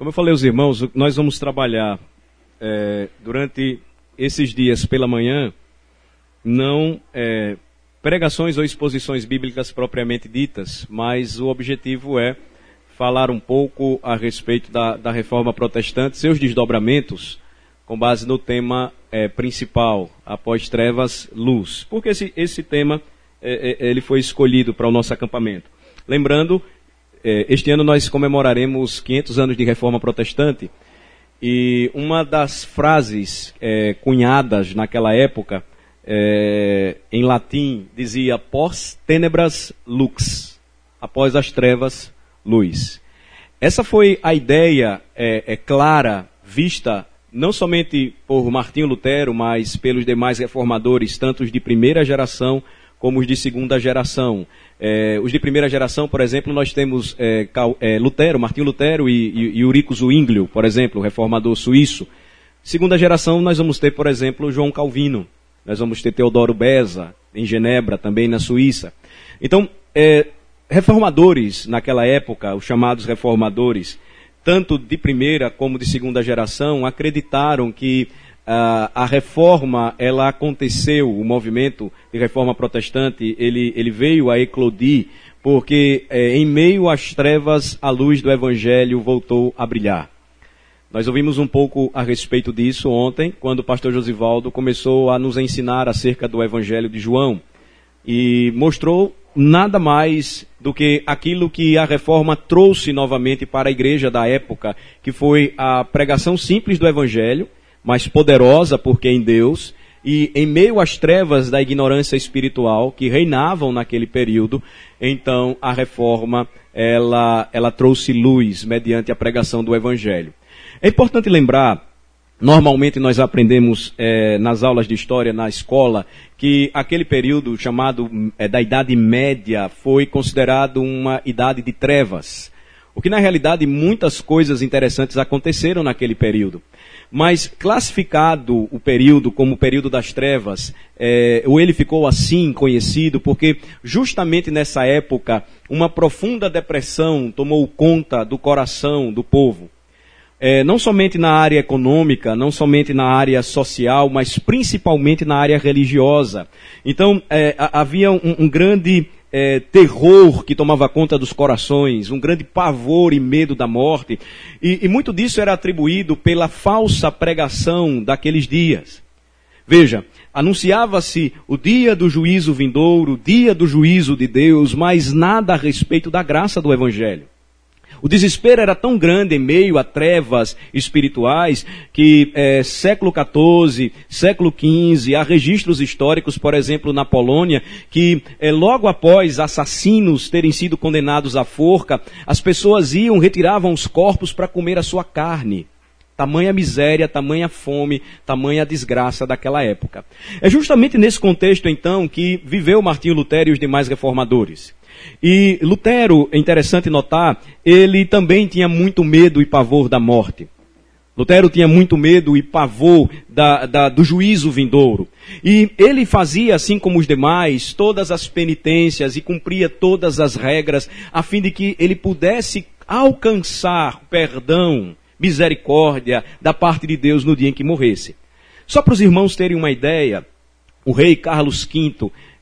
Como eu falei aos irmãos, nós vamos trabalhar durante esses dias pela manhã, não pregações ou exposições bíblicas propriamente ditas, mas o objetivo é falar um pouco a respeito da Reforma Protestante, seus desdobramentos, com base no tema principal, após trevas, luz. Porque esse tema ele foi escolhido para o nosso acampamento. Lembrando, este ano nós comemoraremos 500 anos de Reforma Protestante, e uma das frases cunhadas naquela época, em latim, dizia pós tenebras lux, após as trevas, luz. Essa foi a ideia clara, vista não somente por Martinho Lutero, mas pelos demais reformadores, tanto os de primeira geração como os de segunda geração. Os de primeira geração, por exemplo, nós temos Lutero, Martinho Lutero e Eurico Zwinglio, por exemplo, reformador suíço. Segunda geração, nós vamos ter, por exemplo, João Calvino. Nós vamos ter Teodoro Beza, em Genebra, também na Suíça. Então, reformadores naquela época, os chamados reformadores, tanto de primeira como de segunda geração, acreditaram que a reforma, ela aconteceu, o movimento de reforma protestante, ele veio a eclodir, porque em meio às trevas, a luz do evangelho voltou a brilhar. Nós ouvimos um pouco a respeito disso ontem, quando o pastor Josivaldo começou a nos ensinar acerca do evangelho de João, e mostrou nada mais do que aquilo que a reforma trouxe novamente para a igreja da época, que foi a pregação simples do evangelho, mas poderosa porque em Deus, e em meio às trevas da ignorância espiritual que reinavam naquele período, então a reforma ela trouxe luz mediante a pregação do evangelho. É importante lembrar, normalmente nós aprendemos nas aulas de história na escola, que aquele período chamado da Idade Média foi considerado uma idade de trevas. O que na realidade muitas coisas interessantes aconteceram naquele período. Mas classificado o período como o período das trevas, ou ele ficou assim conhecido, porque justamente nessa época uma profunda depressão tomou conta do coração do povo. Não somente na área econômica, não somente na área social, mas principalmente na área religiosa. Então havia um grande terror que tomava conta dos corações, um grande pavor e medo da morte, e muito disso era atribuído pela falsa pregação daqueles dias. Veja, anunciava-se o dia do juízo vindouro, o dia do juízo de Deus, mas nada a respeito da graça do evangelho. O desespero era tão grande em meio a trevas espirituais que século XIV, século XV, há registros históricos, por exemplo, na Polônia, que logo após assassinos terem sido condenados à forca, as pessoas retiravam os corpos para comer a sua carne. Tamanha miséria, tamanha fome, tamanha desgraça daquela época. É justamente nesse contexto, então, que viveu Martinho Lutero e os demais reformadores. E Lutero, é interessante notar, ele também tinha muito medo e pavor da morte. Lutero tinha muito medo e pavor do juízo vindouro. E ele fazia, assim como os demais, todas as penitências e cumpria todas as regras, a fim de que ele pudesse alcançar perdão, misericórdia da parte de Deus no dia em que morresse. Só para os irmãos terem uma ideia, o rei Carlos V,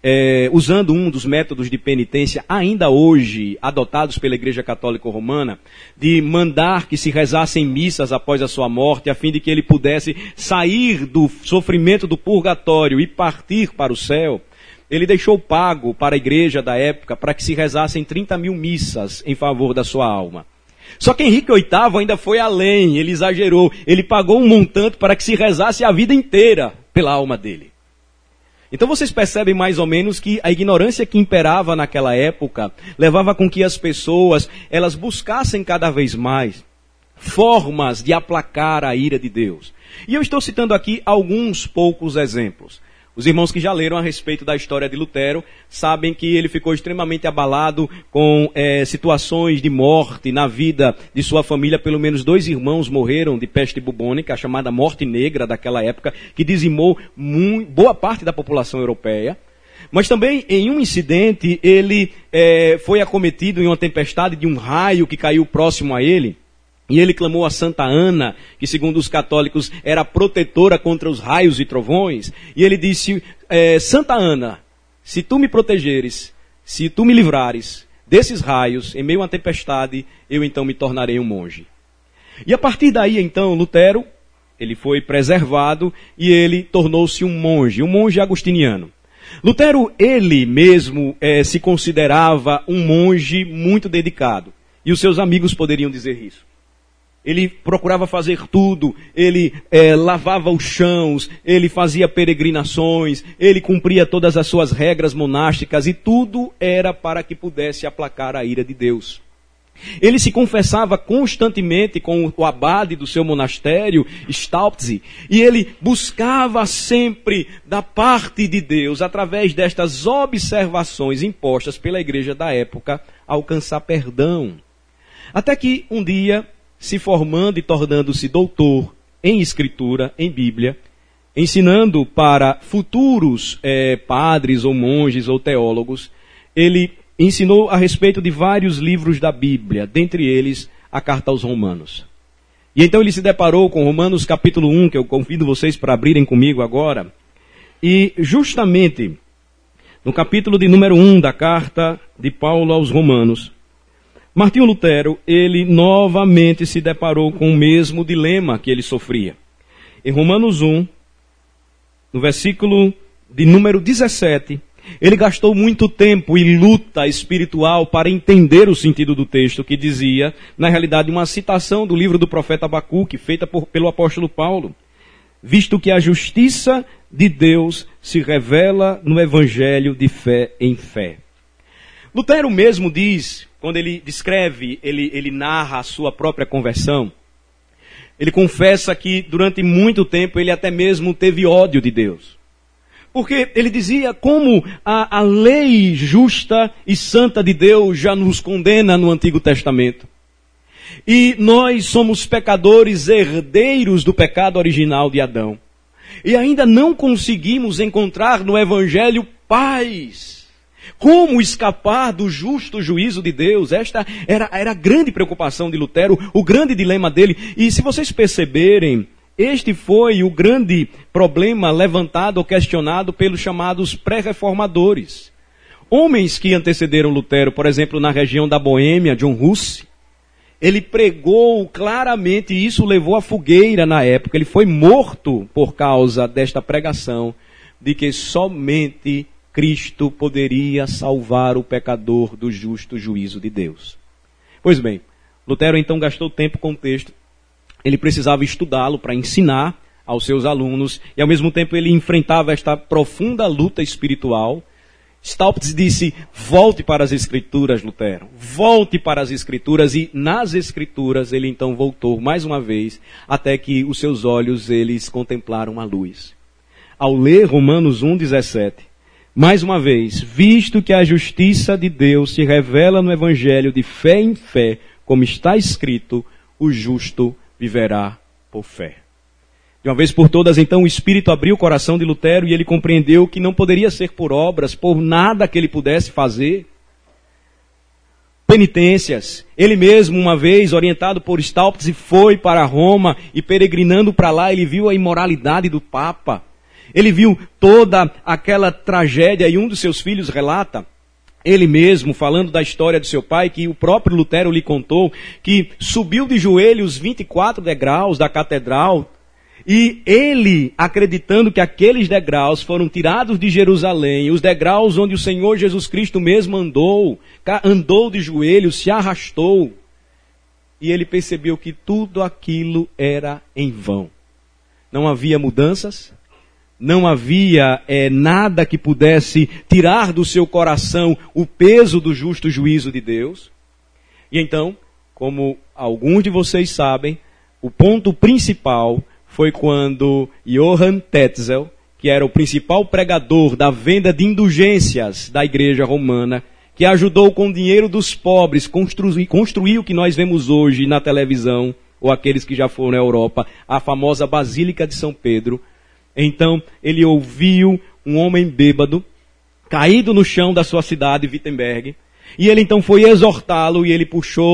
usando um dos métodos de penitência ainda hoje adotados pela Igreja Católica Romana, de mandar que se rezassem missas após a sua morte, a fim de que ele pudesse sair do sofrimento do purgatório e partir para o céu, ele deixou pago para a igreja da época para que se rezassem 30 mil missas em favor da sua alma. Só que Henrique VIII ainda foi além, ele exagerou, ele pagou um montante para que se rezasse a vida inteira pela alma dele. Então vocês percebem mais ou menos que a ignorância que imperava naquela época levava com que as pessoas, elas buscassem cada vez mais formas de aplacar a ira de Deus. E eu estou citando aqui alguns poucos exemplos. Os irmãos que já leram a respeito da história de Lutero sabem que ele ficou extremamente abalado com situações de morte na vida de sua família. Pelo menos 2 irmãos morreram de peste bubônica, a chamada morte negra daquela época, que dizimou boa parte da população europeia. Mas também, em um incidente, ele foi acometido em uma tempestade de um raio que caiu próximo a ele. E ele clamou a Santa Ana, que segundo os católicos era protetora contra os raios e trovões. E ele disse, Santa Ana, se tu me protegeres, se tu me livrares desses raios, em meio a uma tempestade, eu então me tornarei um monge. E a partir daí então, Lutero, ele foi preservado e ele tornou-se um monge agostiniano. Lutero, ele mesmo se considerava um monge muito dedicado. E os seus amigos poderiam dizer isso. Ele procurava fazer tudo, ele lavava os chãos, ele fazia peregrinações, ele cumpria todas as suas regras monásticas e tudo era para que pudesse aplacar a ira de Deus. Ele se confessava constantemente com o abade do seu monastério, Staupitz, e ele buscava sempre da parte de Deus, através destas observações impostas pela igreja da época, alcançar perdão. Até que um dia, se formando e tornando-se doutor em escritura, em Bíblia, ensinando para futuros padres ou monges ou teólogos, ele ensinou a respeito de vários livros da Bíblia, dentre eles a Carta aos Romanos. E então ele se deparou com Romanos capítulo 1, que eu convido vocês para abrirem comigo agora, e justamente no capítulo de número 1 da Carta de Paulo aos Romanos, Martinho Lutero, ele novamente se deparou com o mesmo dilema que ele sofria. Em Romanos 1, no versículo de número 17, ele gastou muito tempo e luta espiritual para entender o sentido do texto, que dizia, na realidade, uma citação do livro do profeta Abacuque, feita pelo apóstolo Paulo. Visto que a justiça de Deus se revela no evangelho de fé em fé. Lutero mesmo diz, quando ele descreve, ele narra a sua própria conversão, ele confessa que durante muito tempo ele até mesmo teve ódio de Deus. Porque ele dizia como a lei justa e santa de Deus já nos condena no Antigo Testamento. E nós somos pecadores herdeiros do pecado original de Adão. E ainda não conseguimos encontrar no Evangelho paz. Como escapar do justo juízo de Deus? Esta era a grande preocupação de Lutero, o grande dilema dele. E se vocês perceberem, este foi o grande problema levantado ou questionado pelos chamados pré-reformadores. Homens que antecederam Lutero, por exemplo, na região da Boêmia, John Huss, ele pregou claramente, e isso levou à fogueira na época. Ele foi morto por causa desta pregação de que somente Cristo poderia salvar o pecador do justo juízo de Deus. Pois bem, Lutero então gastou tempo com o texto. Ele precisava estudá-lo para ensinar aos seus alunos e ao mesmo tempo ele enfrentava esta profunda luta espiritual. Staupitz disse, volte para as Escrituras, Lutero, volte para as Escrituras, e nas Escrituras ele então voltou mais uma vez, até que os seus olhos eles contemplaram a luz. Ao ler Romanos 1,17, mais uma vez, visto que a justiça de Deus se revela no Evangelho de fé em fé, como está escrito, o justo viverá por fé. De uma vez por todas, então, o Espírito abriu o coração de Lutero e ele compreendeu que não poderia ser por obras, por nada que ele pudesse fazer. Penitências. Ele mesmo, uma vez, orientado por Staupitz, foi para Roma e peregrinando para lá, ele viu a imoralidade do Papa. Ele viu toda aquela tragédia e um dos seus filhos relata, ele mesmo, falando da história do seu pai, que o próprio Lutero lhe contou, que subiu de joelhos 24 degraus da catedral, e ele, acreditando que aqueles degraus foram tirados de Jerusalém, os degraus onde o Senhor Jesus Cristo mesmo andou de joelhos, se arrastou, e ele percebeu que tudo aquilo era em vão. Não havia mudanças, não havia nada que pudesse tirar do seu coração o peso do justo juízo de Deus. E então, como alguns de vocês sabem, o ponto principal foi quando Johann Tetzel, que era o principal pregador da venda de indulgências da igreja romana, que ajudou com o dinheiro dos pobres construir o que nós vemos hoje na televisão, ou aqueles que já foram à Europa, a famosa Basílica de São Pedro. Então, ele ouviu um homem bêbado, caído no chão da sua cidade, Wittenberg, e ele então foi exortá-lo, e ele puxou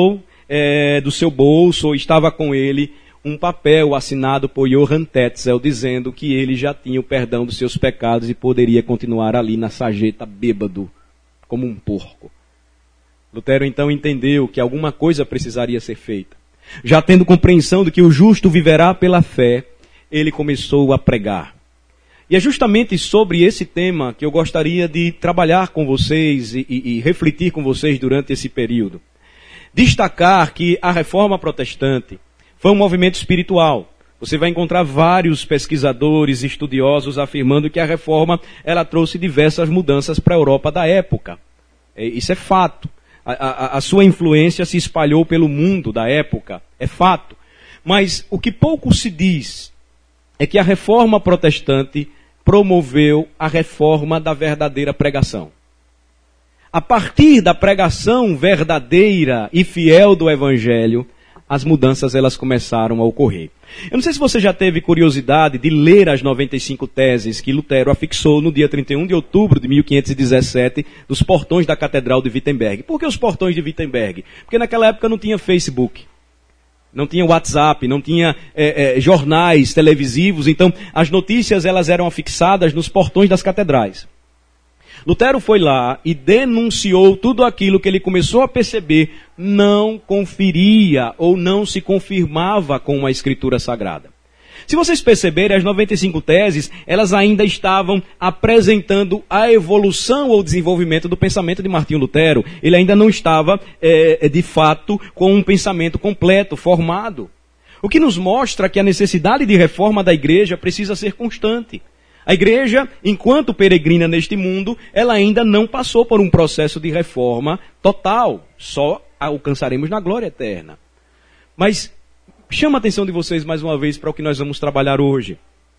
do seu bolso, ou estava com ele, um papel assinado por Johann Tetzel, dizendo que ele já tinha o perdão dos seus pecados e poderia continuar ali na sarjeta bêbado, como um porco. Lutero então entendeu que alguma coisa precisaria ser feita. Já tendo compreensão de que o justo viverá pela fé, ele começou a pregar. E é justamente sobre esse tema que eu gostaria de trabalhar com vocês e refletir com vocês durante esse período. Destacar que a Reforma Protestante foi um movimento espiritual. Você vai encontrar vários pesquisadores, estudiosos afirmando que a Reforma ela trouxe diversas mudanças para a Europa da época. Isso é fato. A sua influência se espalhou pelo mundo da época. É fato. Mas o que pouco se diz é que a Reforma Protestante promoveu a reforma da verdadeira pregação. A partir da pregação verdadeira e fiel do Evangelho, as mudanças elas começaram a ocorrer. Eu não sei se você já teve curiosidade de ler as 95 teses que Lutero afixou no dia 31 de outubro de 1517 nos portões da Catedral de Wittenberg. Por que os portões de Wittenberg? Porque naquela época não tinha Facebook, não tinha WhatsApp, não tinha jornais televisivos, então as notícias elas eram afixadas nos portões das catedrais. Lutero foi lá e denunciou tudo aquilo que ele começou a perceber não conferia ou não se confirmava com a Escritura Sagrada. Se vocês perceberem, as 95 teses, elas ainda estavam apresentando a evolução ou desenvolvimento do pensamento de Martinho Lutero. Ele ainda não estava, de fato, com um pensamento completo, formado. O que nos mostra que a necessidade de reforma da igreja precisa ser constante. A igreja, enquanto peregrina neste mundo, ela ainda não passou por um processo de reforma total. Só alcançaremos na glória eterna. Mas chama a atenção de vocês mais uma vez para o que nós vamos trabalhar hoje.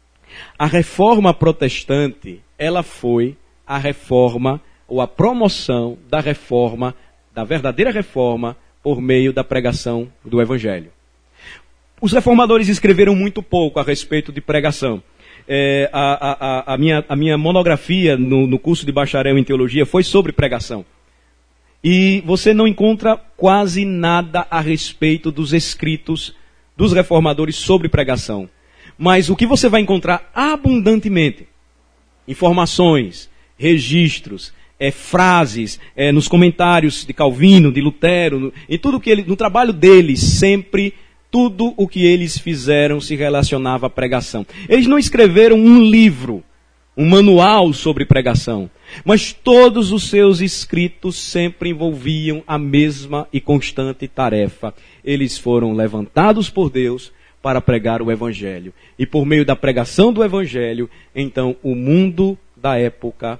A reforma protestante, ela foi a reforma ou a promoção da reforma, da verdadeira reforma, por meio da pregação do Evangelho. Os reformadores escreveram muito pouco a respeito de pregação. A minha monografia no curso de bacharel em teologia foi sobre pregação. E você não encontra quase nada a respeito dos escritos dos reformadores sobre pregação. Mas o que você vai encontrar abundantemente, informações, registros, frases, nos comentários de Calvino, de Lutero, em tudo que no trabalho deles, sempre tudo o que eles fizeram se relacionava à pregação. Eles não escreveram um livro, um manual sobre pregação, mas todos os seus escritos sempre envolviam a mesma e constante tarefa. Eles foram levantados por Deus para pregar o Evangelho. E por meio da pregação do Evangelho, então o mundo na época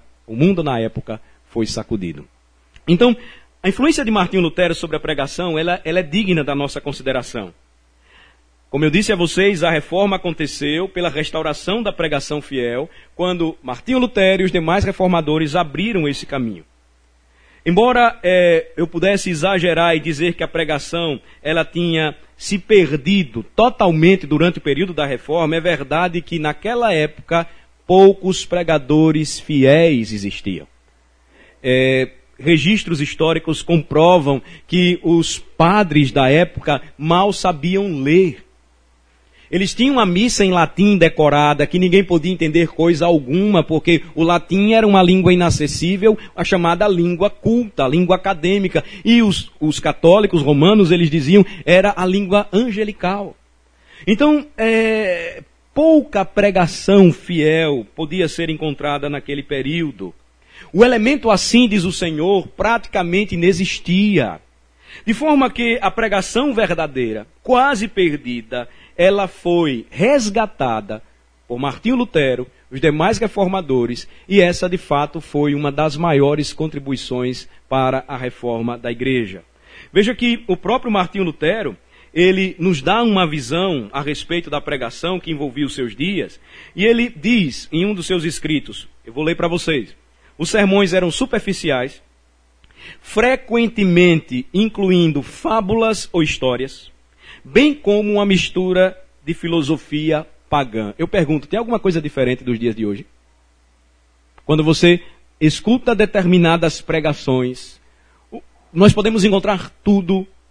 foi sacudido. Então, a influência de Martinho Lutero sobre a pregação, ela é digna da nossa consideração. Como eu disse a vocês, a reforma aconteceu pela restauração da pregação fiel, quando Martinho Lutero e os demais reformadores abriram esse caminho. Embora eu pudesse exagerar e dizer que a pregação ela tinha se perdido totalmente durante o período da reforma, é verdade que naquela época poucos pregadores fiéis existiam. Registros históricos comprovam que os padres da época mal sabiam ler. Eles tinham a missa em latim decorada, que ninguém podia entender coisa alguma, porque o latim era uma língua inacessível, a chamada língua culta, a língua acadêmica. E os católicos romanos, eles diziam, era a língua angelical. Então, pouca pregação fiel podia ser encontrada naquele período. O elemento assim, diz o Senhor, praticamente inexistia. De forma que a pregação verdadeira, quase perdida, ela foi resgatada por Martinho Lutero, os demais reformadores, e essa de fato foi uma das maiores contribuições para a reforma da igreja. Veja que o próprio Martinho Lutero, ele nos dá uma visão a respeito da pregação que envolvia os seus dias, e ele diz em um dos seus escritos, eu vou ler para vocês, os sermões eram superficiais, frequentemente incluindo fábulas ou histórias, bem como uma mistura de filosofia pagã. Eu pergunto, tem alguma coisa diferente dos dias de hoje? Quando você escuta determinadas pregações, nós podemos encontrar tudo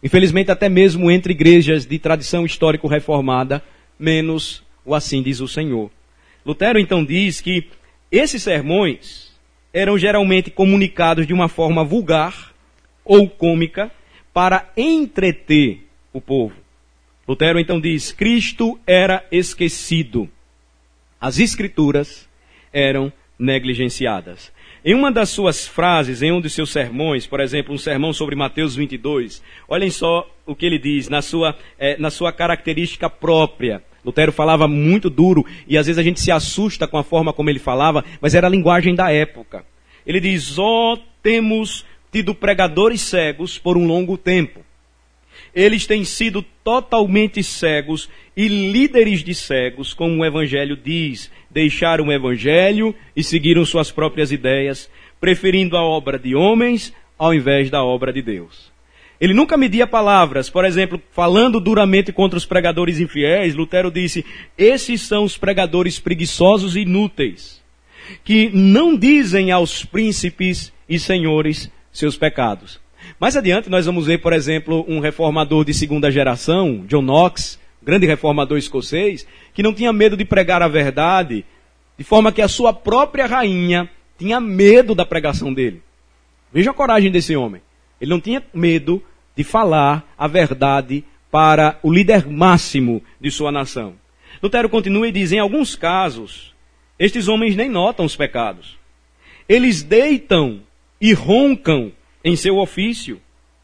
Infelizmente, até mesmo entre igrejas de tradição histórico-reformada, menos o assim diz o Senhor. Lutero então diz que esses sermões eram geralmente comunicados de uma forma vulgar ou cômica para entreter o povo. Lutero então diz: Cristo era esquecido. As Escrituras eram negligenciadas. Em uma das suas frases, em um dos seus sermões, por exemplo, um sermão sobre Mateus 22, olhem só o que ele diz, na sua característica própria. Lutero falava muito duro, e às vezes a gente se assusta com a forma como ele falava, mas era a linguagem da época. Ele diz: temos tido pregadores cegos por um longo tempo. Eles têm sido totalmente cegos e líderes de cegos, como o Evangelho diz. Deixaram o Evangelho e seguiram suas próprias ideias, preferindo a obra de homens ao invés da obra de Deus. Ele nunca media palavras. Por exemplo, falando duramente contra os pregadores infiéis, Lutero disse: esses são os pregadores preguiçosos e inúteis, que não dizem aos príncipes e senhores seus pecados. Mais adiante nós vamos ver, por exemplo, um reformador de segunda geração, John Knox, grande reformador escocês, que não tinha medo de pregar a verdade, de forma que a sua própria rainha tinha medo da pregação dele. Veja a coragem desse homem. Ele não tinha medo de falar a verdade para o líder máximo de sua nação. Lutero continua e diz: em alguns casos, estes homens nem notam os pecados. Eles deitam e roncam em seu ofício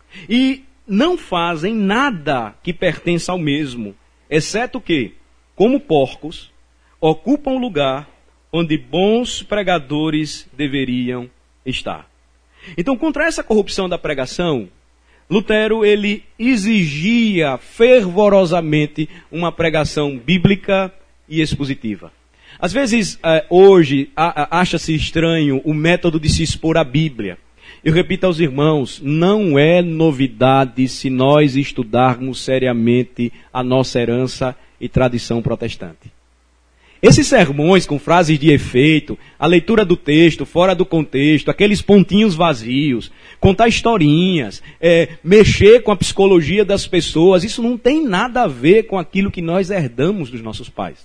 e não fazem nada que pertença ao mesmo, exceto que, como porcos, ocupam o lugar onde bons pregadores deveriam estar. Então, contra essa corrupção da pregação, Lutero ele exigia fervorosamente uma pregação bíblica e expositiva. Às vezes, hoje, acha-se estranho o método de se expor à Bíblia. Eu repito aos irmãos, não é novidade se nós estudarmos seriamente a nossa herança e tradição protestante. Esses sermões com frases de efeito, a leitura do texto fora do contexto, aqueles pontinhos vazios, contar historinhas, mexer com a psicologia das pessoas, isso não tem nada a ver com aquilo que nós herdamos dos nossos pais.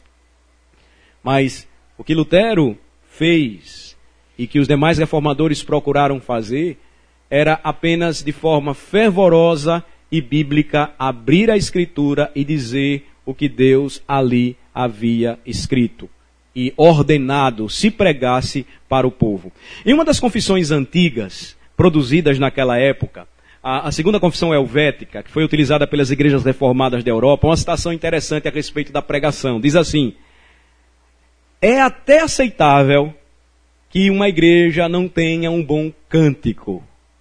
Mas o que Lutero fez e que os demais reformadores procuraram fazer era apenas de forma fervorosa e bíblica abrir a Escritura e dizer o que Deus ali havia escrito e ordenado se pregasse para o povo. Em uma das confissões antigas, produzidas naquela época, a segunda confissão helvética, que foi utilizada pelas igrejas reformadas da Europa, uma citação interessante a respeito da pregação. Diz assim: é até aceitável que uma igreja não tenha um bom cântico,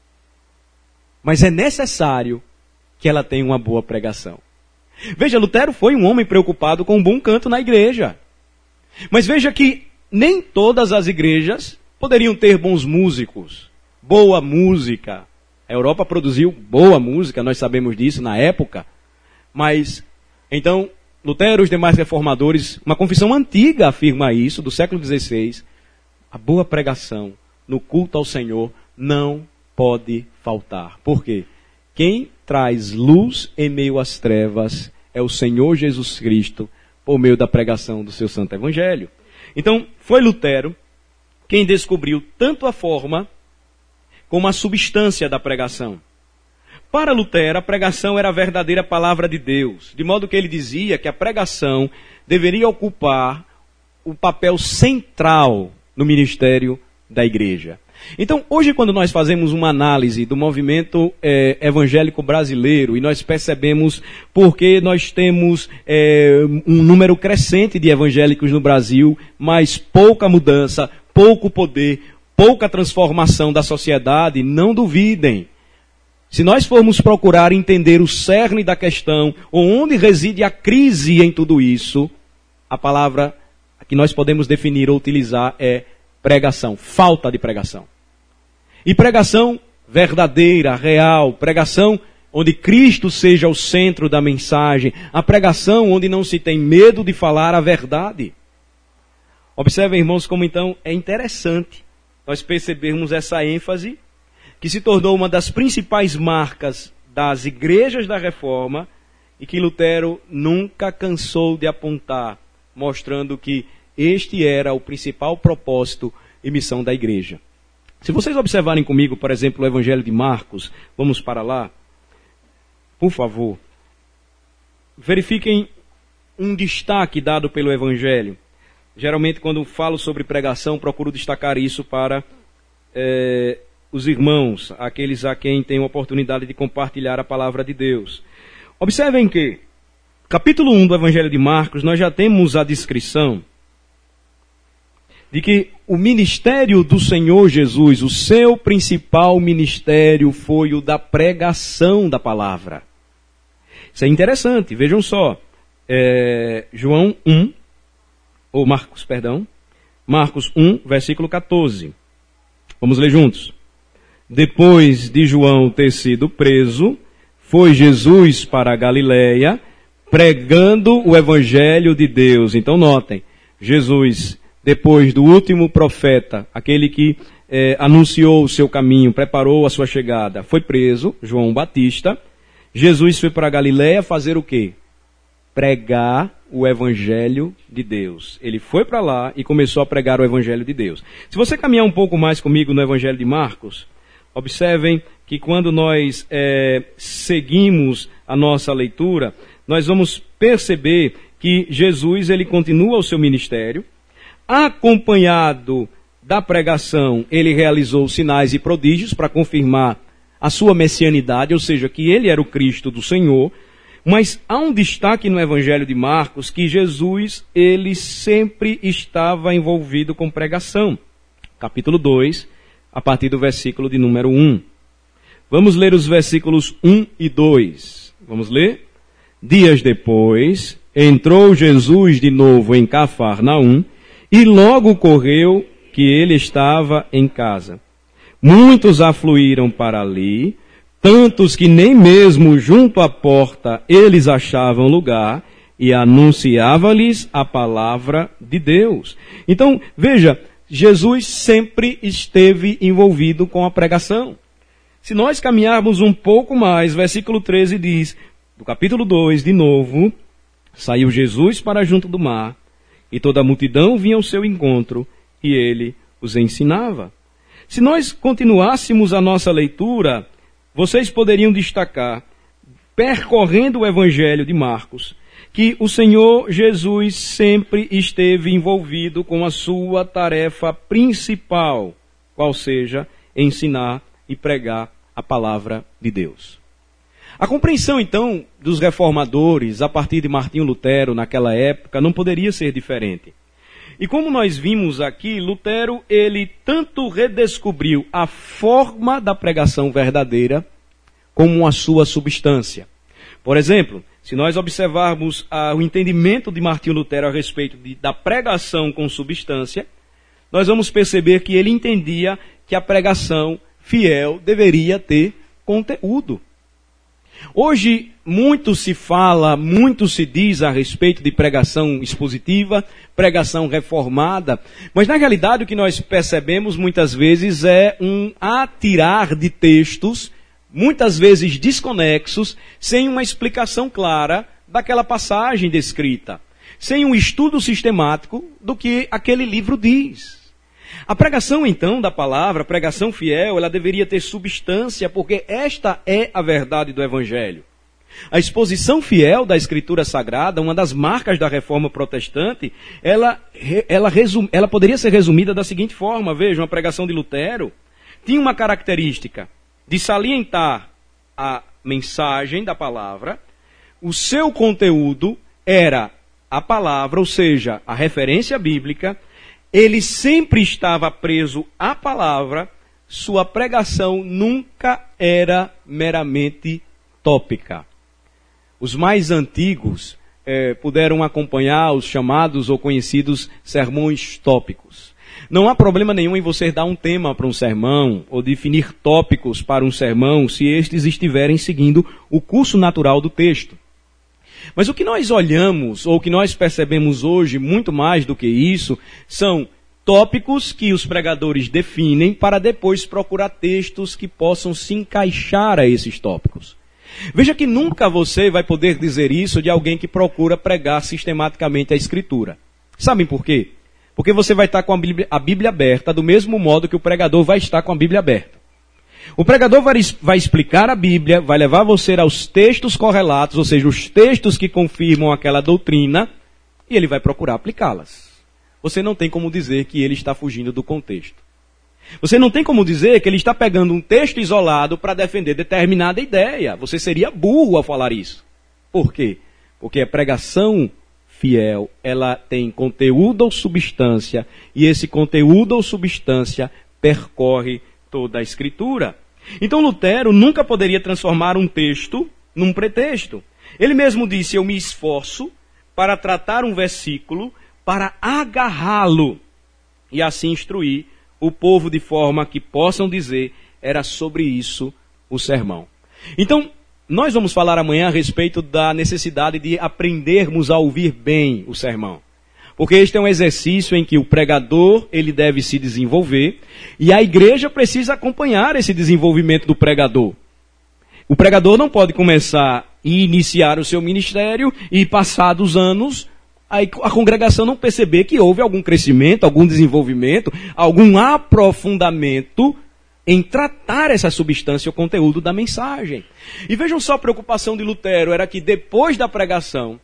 mas é necessário que ela tenha uma boa pregação. Veja, Lutero foi um homem preocupado com um bom canto na igreja. Mas veja que nem todas as igrejas poderiam ter bons músicos, boa música. A Europa produziu boa música, nós sabemos disso na época. Mas, então, Lutero e os demais reformadores, uma confissão antiga afirma isso, do século XVI, a boa pregação no culto ao Senhor não pode faltar. Por quê? Quem traz luz em meio às trevas é o Senhor Jesus Cristo, por meio da pregação do seu Santo Evangelho. Então, foi Lutero quem descobriu tanto a forma como a substância da pregação. Para Lutero, a pregação era a verdadeira palavra de Deus, de modo que ele dizia que a pregação deveria ocupar o papel central no ministério da igreja. Então, hoje, quando nós fazemos uma análise do movimento evangélico brasileiro, e nós percebemos porque nós temos um número crescente de evangélicos no Brasil, mas pouca mudança, pouco poder, pouca transformação da sociedade, não duvidem. Se nós formos procurar entender o cerne da questão, onde reside a crise em tudo isso, a palavra que nós podemos definir ou utilizar é pregação, falta de pregação. E pregação verdadeira, real, pregação onde Cristo seja o centro da mensagem, a pregação onde não se tem medo de falar a verdade. Observem, irmãos, como então é interessante nós percebermos essa ênfase que se tornou uma das principais marcas das igrejas da Reforma e que Lutero nunca cansou de apontar, mostrando que este era o principal propósito e missão da igreja. Se vocês observarem comigo, por exemplo, o Evangelho de Marcos, vamos para lá, por favor. Verifiquem um destaque dado pelo Evangelho. Geralmente, quando falo sobre pregação, procuro destacar isso para os irmãos, aqueles a quem tenho a oportunidade de compartilhar a palavra de Deus. Observem que, capítulo 1 do Evangelho de Marcos, nós já temos a descrição de que o ministério do Senhor Jesus, o seu principal ministério foi o da pregação da palavra. Isso é interessante, vejam só. Marcos 1, versículo 14. Vamos ler juntos. Depois de João ter sido preso, foi Jesus para a Galileia, pregando o Evangelho de Deus. Então notem, Jesus, depois do último profeta, aquele que anunciou o seu caminho, preparou a sua chegada, foi preso, João Batista. Jesus foi para a Galileia fazer o quê? Pregar o Evangelho de Deus. Ele foi para lá e começou a pregar o Evangelho de Deus. Se você caminhar um pouco mais comigo no Evangelho de Marcos, observem que quando nós seguimos a nossa leitura, nós vamos perceber que Jesus ele continua o seu ministério. Acompanhado da pregação, ele realizou sinais e prodígios para confirmar a sua messianidade, ou seja, que ele era o Cristo do Senhor. Mas há um destaque no Evangelho de Marcos que Jesus, ele sempre estava envolvido com pregação. Capítulo 2, a partir do versículo de número 1. Vamos ler os versículos 1 e 2. Vamos ler? Dias depois, entrou Jesus de novo em Cafarnaum e logo correu que ele estava em casa. Muitos afluíram para ali, tantos que nem mesmo junto à porta eles achavam lugar, e anunciava-lhes a palavra de Deus. Então, veja, Jesus sempre esteve envolvido com a pregação. Se nós caminharmos um pouco mais, versículo 13 diz, do capítulo 2, de novo, saiu Jesus para junto do mar, e toda a multidão vinha ao seu encontro, e ele os ensinava. Se nós continuássemos a nossa leitura, vocês poderiam destacar, percorrendo o Evangelho de Marcos, que o Senhor Jesus sempre esteve envolvido com a sua tarefa principal, qual seja, ensinar e pregar a palavra de Deus. A compreensão, então, dos reformadores, a partir de Martinho Lutero, naquela época, não poderia ser diferente. E como nós vimos aqui, Lutero, ele tanto redescobriu a forma da pregação verdadeira, como a sua substância. Por exemplo, se nós observarmos o entendimento de Martinho Lutero a respeito da pregação com substância, nós vamos perceber que ele entendia que a pregação fiel deveria ter conteúdo. Hoje, muito se fala, muito se diz a respeito de pregação expositiva, pregação reformada, mas na realidade o que nós percebemos muitas vezes é um atirar de textos, muitas vezes desconexos, sem uma explicação clara daquela passagem descrita, sem um estudo sistemático do que aquele livro diz. A pregação, então, da palavra, a pregação fiel, ela deveria ter substância, porque esta é a verdade do Evangelho. A exposição fiel da Escritura Sagrada, uma das marcas da Reforma Protestante, ela poderia ser resumida da seguinte forma. Vejam, a pregação de Lutero tinha uma característica de salientar a mensagem da palavra, o seu conteúdo era a palavra, ou seja, a referência bíblica. Ele sempre estava preso à palavra, sua pregação nunca era meramente tópica. Os mais antigos puderam acompanhar os chamados ou conhecidos sermões tópicos. Não há problema nenhum em você dar um tema para um sermão ou definir tópicos para um sermão se estes estiverem seguindo o curso natural do texto. Mas o que nós olhamos, ou o que nós percebemos hoje, muito mais do que isso, são tópicos que os pregadores definem para depois procurar textos que possam se encaixar a esses tópicos. Veja que nunca você vai poder dizer isso de alguém que procura pregar sistematicamente a Escritura. Sabem por quê? Porque você vai estar com a Bíblia aberta do mesmo modo que o pregador vai estar com a Bíblia aberta. O pregador vai explicar a Bíblia, vai levar você aos textos correlatos, ou seja, os textos que confirmam aquela doutrina, e ele vai procurar aplicá-las. Você não tem como dizer que ele está fugindo do contexto. Você não tem como dizer que ele está pegando um texto isolado para defender determinada ideia. Você seria burro ao falar isso. Por quê? Porque a pregação fiel, ela tem conteúdo ou substância, e esse conteúdo ou substância percorre toda a Escritura. Então Lutero nunca poderia transformar um texto num pretexto. Ele mesmo disse, eu me esforço para tratar um versículo, para agarrá-lo e assim instruir o povo de forma que possam dizer, era sobre isso o sermão. Então, nós vamos falar amanhã a respeito da necessidade de aprendermos a ouvir bem o sermão. Porque este é um exercício em que o pregador, ele deve se desenvolver, e a igreja precisa acompanhar esse desenvolvimento do pregador. O pregador não pode começar e iniciar o seu ministério e, passados anos, a congregação não perceber que houve algum crescimento, algum desenvolvimento, algum aprofundamento em tratar essa substância, o conteúdo da mensagem. E vejam só a preocupação de Lutero, era que depois da pregação,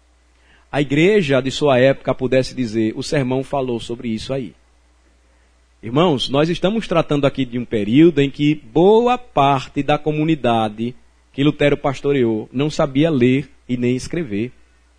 a igreja de sua época pudesse dizer, o sermão falou sobre isso aí. Irmãos, nós estamos tratando aqui de um período em que boa parte da comunidade que Lutero pastoreou não sabia ler e nem escrever.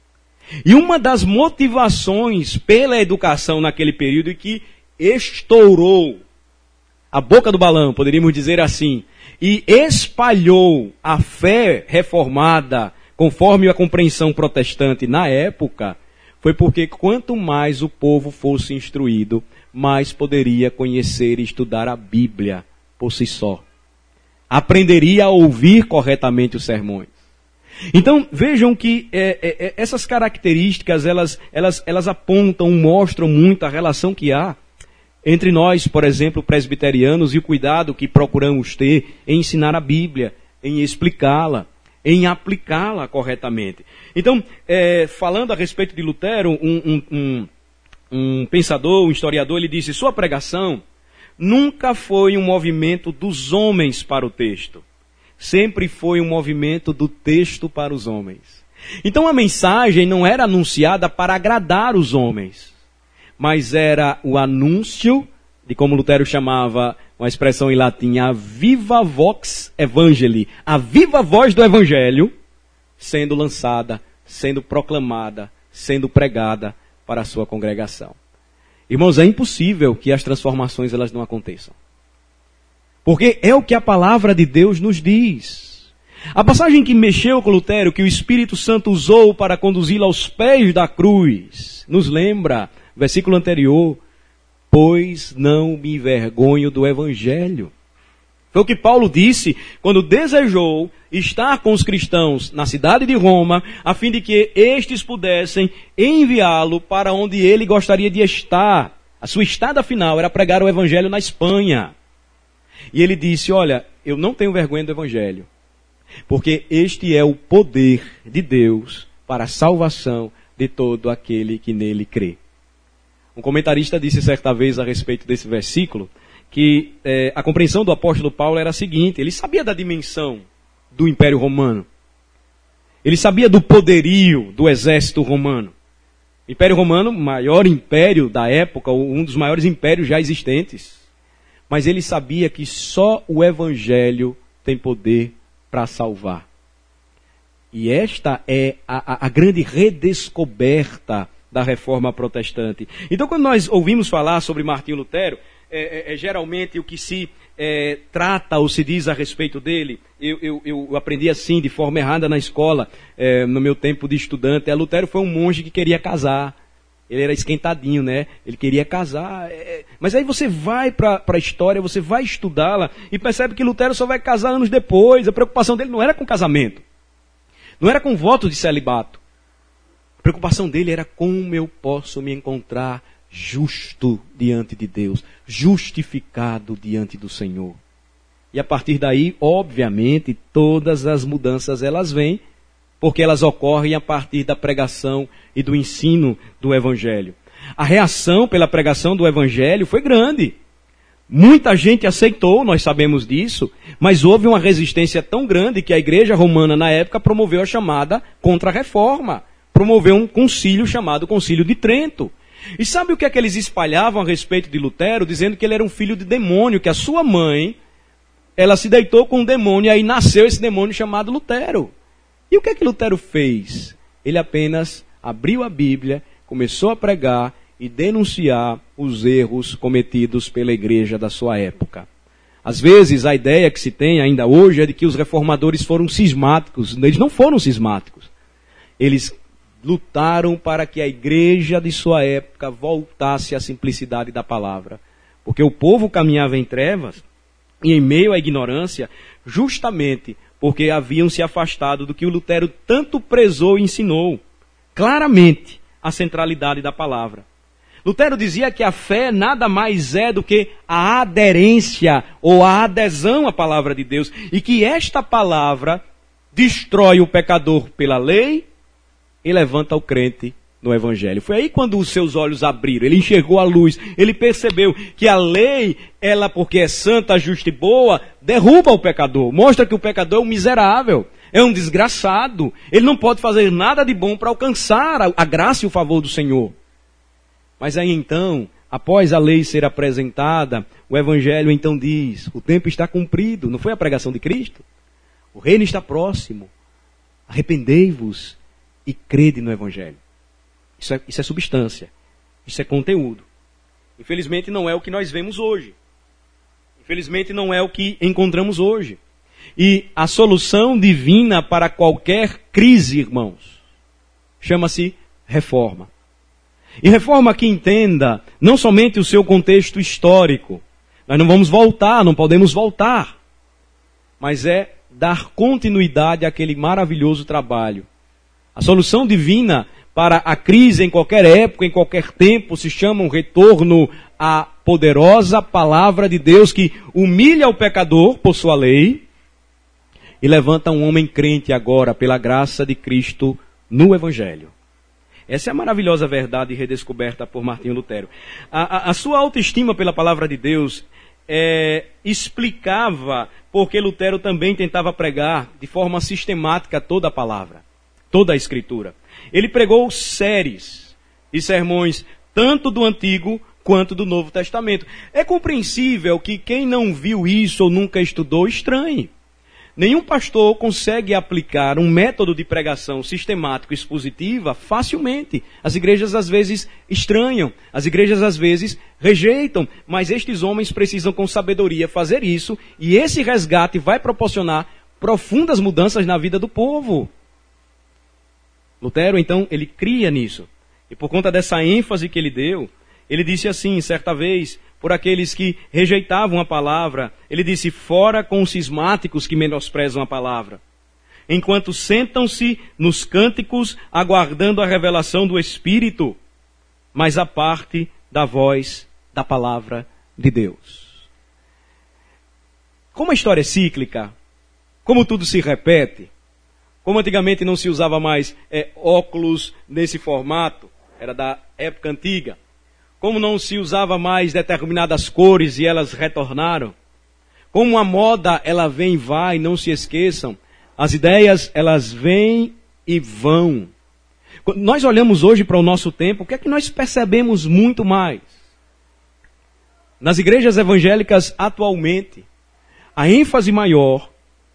E uma das motivações pela educação naquele período que estourou a boca do balão, poderíamos dizer assim, e espalhou a fé reformada conforme a compreensão protestante na época, foi porque quanto mais o povo fosse instruído, mais poderia conhecer e estudar a Bíblia por si só. Aprenderia a ouvir corretamente os sermões. Então, vejam que essas características, elas apontam, mostram muito a relação que há entre nós, por exemplo, presbiterianos, e o cuidado que procuramos ter em ensinar a Bíblia, em explicá-la, em aplicá-la corretamente. Então, falando a respeito de Lutero, um pensador, um historiador, ele disse, sua pregação nunca foi um movimento dos homens para o texto. Sempre foi um movimento do texto para os homens. Então a mensagem não era anunciada para agradar os homens, mas era o anúncio de como Lutero chamava, uma expressão em latim, a viva vox evangeli, a viva voz do evangelho, sendo lançada, sendo proclamada, sendo pregada para a sua congregação. Irmãos, é impossível que as transformações elas não aconteçam. Porque é o que a palavra de Deus nos diz. A passagem que mexeu com Lutero, que o Espírito Santo usou para conduzi-lo aos pés da cruz, nos lembra, versículo anterior, pois não me envergonho do Evangelho. Foi o que Paulo disse quando desejou estar com os cristãos na cidade de Roma, a fim de que estes pudessem enviá-lo para onde ele gostaria de estar. A sua estada final era pregar o Evangelho na Espanha. E ele disse, olha, eu não tenho vergonha do Evangelho, porque este é o poder de Deus para a salvação de todo aquele que nele crê. Um comentarista disse certa vez a respeito desse versículo, que a compreensão do apóstolo Paulo era a seguinte, ele sabia da dimensão do Império Romano. Ele sabia do poderio do exército romano. O Império Romano, o maior império da época, um dos maiores impérios já existentes. Mas ele sabia que só o Evangelho tem poder para salvar. E esta é a grande redescoberta da Reforma Protestante. Então, quando nós ouvimos falar sobre Martinho Lutero, geralmente o que se trata ou se diz a respeito dele, eu aprendi assim, de forma errada na escola, no meu tempo de estudante. Lutero foi um monge que queria casar. Ele era esquentadinho, né? Ele queria casar. Mas aí você vai para a história, você vai estudá-la e percebe que Lutero só vai casar anos depois. A preocupação dele não era com casamento. Não era com voto de celibato. A preocupação dele era como eu posso me encontrar justo diante de Deus, justificado diante do Senhor. E a partir daí, obviamente, todas as mudanças elas vêm, porque elas ocorrem a partir da pregação e do ensino do Evangelho. A reação pela pregação do Evangelho foi grande. Muita gente aceitou, nós sabemos disso, mas houve uma resistência tão grande que a Igreja Romana, na época, promoveu a chamada Contra-Reforma. Promoveu um concílio chamado Concílio de Trento. E sabe o que é que eles espalhavam a respeito de Lutero? Dizendo que ele era um filho de demônio, que a sua mãe, ela se deitou com um demônio, e aí nasceu esse demônio chamado Lutero. E o que é que Lutero fez? Ele apenas abriu a Bíblia, começou a pregar e denunciar os erros cometidos pela igreja da sua época. Às vezes, a ideia que se tem ainda hoje é de que os reformadores foram cismáticos. Eles não foram cismáticos. Eles lutaram para que a igreja de sua época voltasse à simplicidade da palavra. Porque o povo caminhava em trevas e em meio à ignorância, justamente porque haviam se afastado do que o Lutero tanto prezou e ensinou. Claramente, a centralidade da palavra. Lutero dizia que a fé nada mais é do que a aderência ou a adesão à palavra de Deus. E que esta palavra destrói o pecador pela lei e levanta o crente no Evangelho. Foi aí quando os seus olhos abriram, ele enxergou a luz, ele percebeu que a lei, ela porque é santa, justa e boa, derruba o pecador, mostra que o pecador é um miserável, é um desgraçado, ele não pode fazer nada de bom para alcançar a graça e o favor do Senhor. Mas aí então, após a lei ser apresentada, o Evangelho então diz, o tempo está cumprido, não foi a pregação de Cristo? O reino está próximo, arrependei-vos e crede no Evangelho. Isso é substância. Isso é conteúdo. Infelizmente não é o que nós vemos hoje. Infelizmente não é o que encontramos hoje. E a solução divina para qualquer crise, irmãos, chama-se reforma. E reforma que entenda não somente o seu contexto histórico. Nós não vamos voltar, não podemos voltar. Mas é dar continuidade àquele maravilhoso trabalho. A solução divina para a crise em qualquer época, em qualquer tempo, se chama um retorno à poderosa palavra de Deus que humilha o pecador por sua lei e levanta um homem crente agora pela graça de Cristo no Evangelho. Essa é a maravilhosa verdade redescoberta por Martinho Lutero. A sua autoestima pela palavra de Deus explicava porque Lutero também tentava pregar de forma sistemática toda a palavra, toda a Escritura. Ele pregou séries de sermões, tanto do Antigo quanto do Novo Testamento. É compreensível que quem não viu isso ou nunca estudou estranhe. Nenhum pastor consegue aplicar um método de pregação sistemático e expositiva facilmente. As igrejas às vezes estranham, as igrejas às vezes rejeitam, mas estes homens precisam com sabedoria fazer isso, e esse resgate vai proporcionar profundas mudanças na vida do povo. Lutero, então, ele cria nisso. E por conta dessa ênfase que ele deu, ele disse assim, certa vez, por aqueles que rejeitavam a palavra, ele disse, fora com os cismáticos que menosprezam a palavra, enquanto sentam-se nos cânticos aguardando a revelação do Espírito, mas a parte da voz da palavra de Deus. Como a história é cíclica, como tudo se repete, como antigamente não se usava mais óculos nesse formato, era da época antiga, como não se usava mais determinadas cores e elas retornaram, como a moda ela vem e vai, não se esqueçam, as ideias elas vêm e vão. Quando nós olhamos hoje para o nosso tempo, o que é que nós percebemos muito mais? Nas igrejas evangélicas atualmente, a ênfase maior,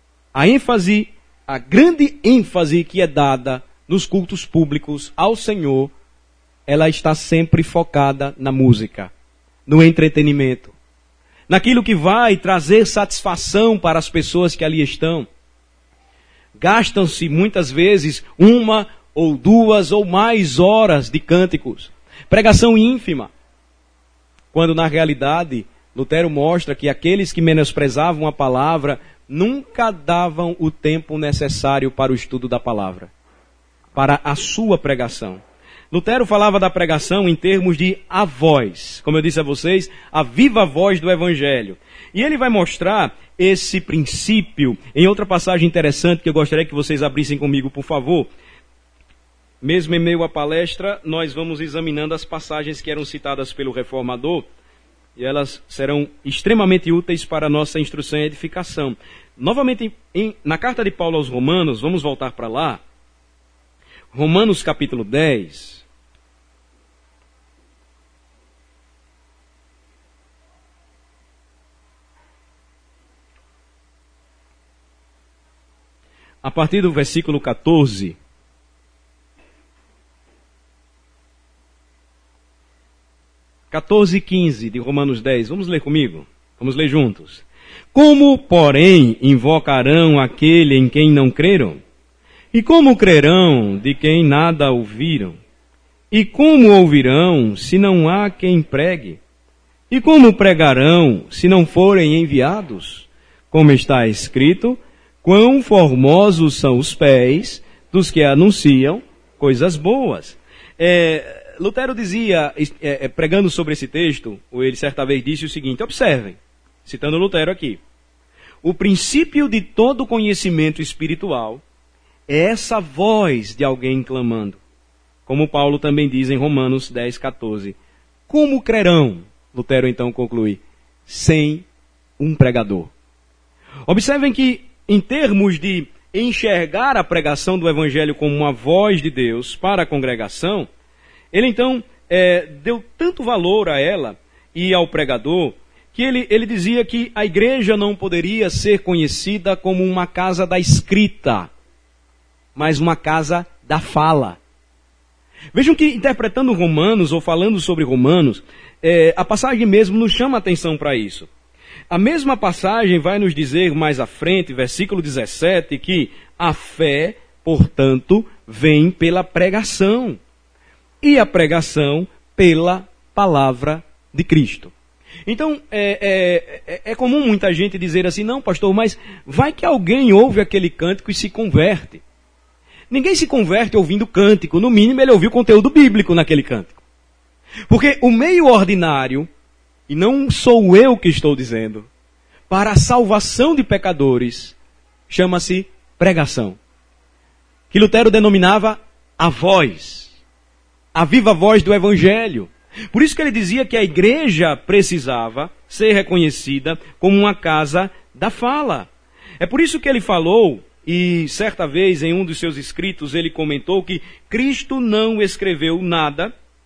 a grande ênfase que é dada nos cultos públicos ao Senhor, ela está sempre focada na música, no entretenimento, naquilo que vai trazer satisfação para as pessoas que ali estão. Gastam-se muitas vezes 1 ou 2 ou mais horas de cânticos, pregação ínfima, quando na realidade Lutero mostra que aqueles que menosprezavam a palavra nunca davam o tempo necessário para o estudo da palavra, para a sua pregação. Lutero falava da pregação em termos de a voz, como eu disse a vocês, a viva voz do Evangelho. E ele vai mostrar esse princípio em outra passagem interessante que eu gostaria que vocês abrissem comigo, por favor. Mesmo em meio à palestra, nós vamos examinando as passagens que eram citadas pelo Reformador, e elas serão extremamente úteis para a nossa instrução e edificação. Novamente, na carta de Paulo aos Romanos, vamos voltar para lá. Romanos capítulo 10. A partir do versículo 14. e 15 de Romanos 10. Vamos ler comigo? Vamos ler juntos. Como, porém, invocarão aquele em quem não creram? E como crerão de quem nada ouviram? E como ouvirão se não há quem pregue? E como pregarão se não forem enviados? Como está escrito, quão formosos são os pés dos que anunciam coisas boas. Lutero dizia, pregando sobre esse texto, ou ele certa vez disse o seguinte, observem, citando Lutero aqui, o princípio de todo conhecimento espiritual é essa voz de alguém clamando. Como Paulo também diz em Romanos 10, 14. Como crerão, Lutero então conclui, sem um pregador? Observem que, em termos de enxergar a pregação do Evangelho como uma voz de Deus para a congregação, ele então deu tanto valor a ela e ao pregador, que ele dizia que a igreja não poderia ser conhecida como uma casa da escrita, mas uma casa da fala. Vejam que, interpretando Romanos, ou falando sobre Romanos, a passagem mesmo nos chama a atenção para isso. A mesma passagem vai nos dizer mais à frente, versículo 17, que a fé, portanto, vem pela pregação. E a pregação pela palavra de Cristo. Então, é comum muita gente dizer assim, não, pastor, mas vai que alguém ouve aquele cântico e se converte. Ninguém se converte ouvindo cântico, no mínimo ele ouviu conteúdo bíblico naquele cântico. Porque o meio ordinário, e não sou eu que estou dizendo, para a salvação de pecadores, chama-se pregação. Que Lutero denominava a voz. A viva voz do Evangelho. Por isso que ele dizia que a igreja precisava ser reconhecida como uma casa da fala. É por isso que ele falou, e certa vez em um dos seus escritos ele comentou que Cristo não escreveu nada,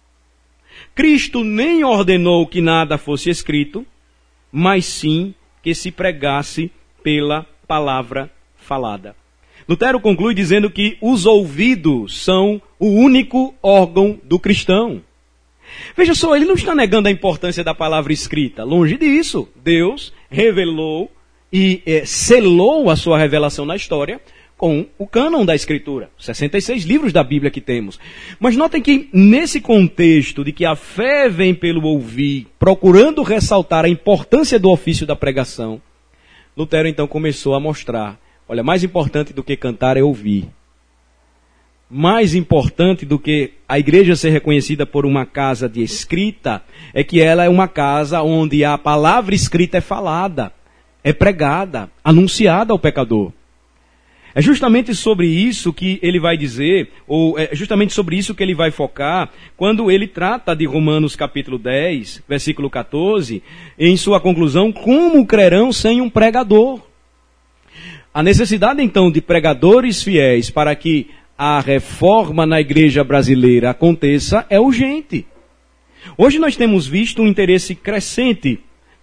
Cristo nem ordenou que nada fosse escrito, mas sim que se pregasse pela palavra falada. Lutero conclui dizendo que os ouvidos são o único órgão do cristão. Veja só, ele não está negando a importância da palavra escrita. Longe disso. Deus revelou e selou a sua revelação na história com o cânon da Escritura. 66 livros da Bíblia que temos. Mas notem que nesse contexto de que a fé vem pelo ouvir, procurando ressaltar a importância do ofício da pregação, Lutero então começou a mostrar, olha, mais importante do que cantar é ouvir. Mais importante do que a igreja ser reconhecida por uma casa de escrita, é que ela é uma casa onde a palavra escrita é falada, é pregada, anunciada ao pecador. É justamente sobre isso que ele vai dizer, ou é justamente sobre isso que ele vai focar, quando ele trata de Romanos capítulo 10, versículo 14, em sua conclusão, como crerão sem um pregador? A necessidade então de pregadores fiéis para que a reforma na igreja brasileira aconteça é urgente. Hoje nós temos visto um interesse crescente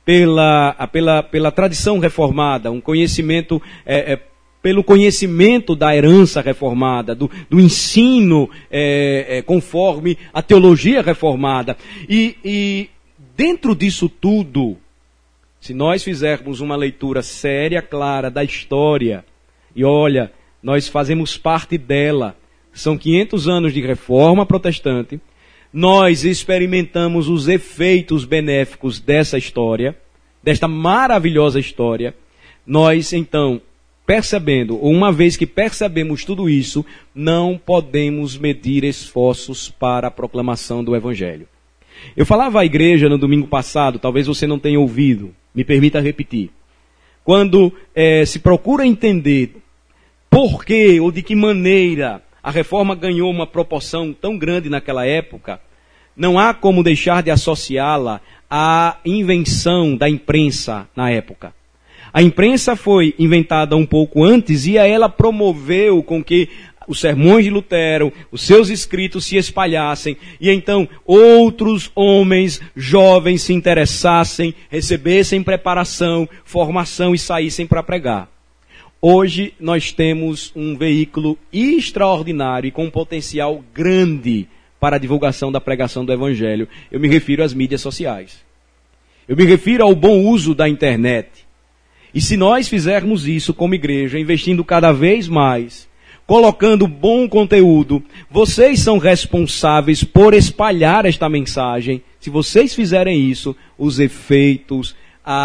pela tradição reformada, um conhecimento, pelo conhecimento da herança reformada, do ensino conforme a teologia reformada. E dentro disso tudo, se nós fizermos uma leitura séria, clara da história, e olha, nós fazemos parte dela, são 500 anos de reforma protestante, nós experimentamos os efeitos benéficos dessa história, desta maravilhosa história, nós então percebendo, ou uma vez que percebemos tudo isso, não podemos medir esforços para a proclamação do Evangelho. Eu falava à igreja no domingo passado, talvez você não tenha ouvido, me permita repetir. Quando se procura entender por que ou de que maneira a reforma ganhou uma proporção tão grande naquela época, não há como deixar de associá-la à invenção da imprensa na época. A imprensa foi inventada um pouco antes e ela promoveu com que os sermões de Lutero, os seus escritos se espalhassem e então outros homens jovens se interessassem, recebessem preparação, formação e saíssem para pregar. Hoje nós temos um veículo extraordinário e com um potencial grande para a divulgação da pregação do Evangelho. Eu me refiro às mídias sociais. Eu me refiro ao bom uso da internet. E se nós fizermos isso como igreja, investindo cada vez mais, colocando bom conteúdo, vocês são responsáveis por espalhar esta mensagem. Se vocês fizerem isso, os efeitos,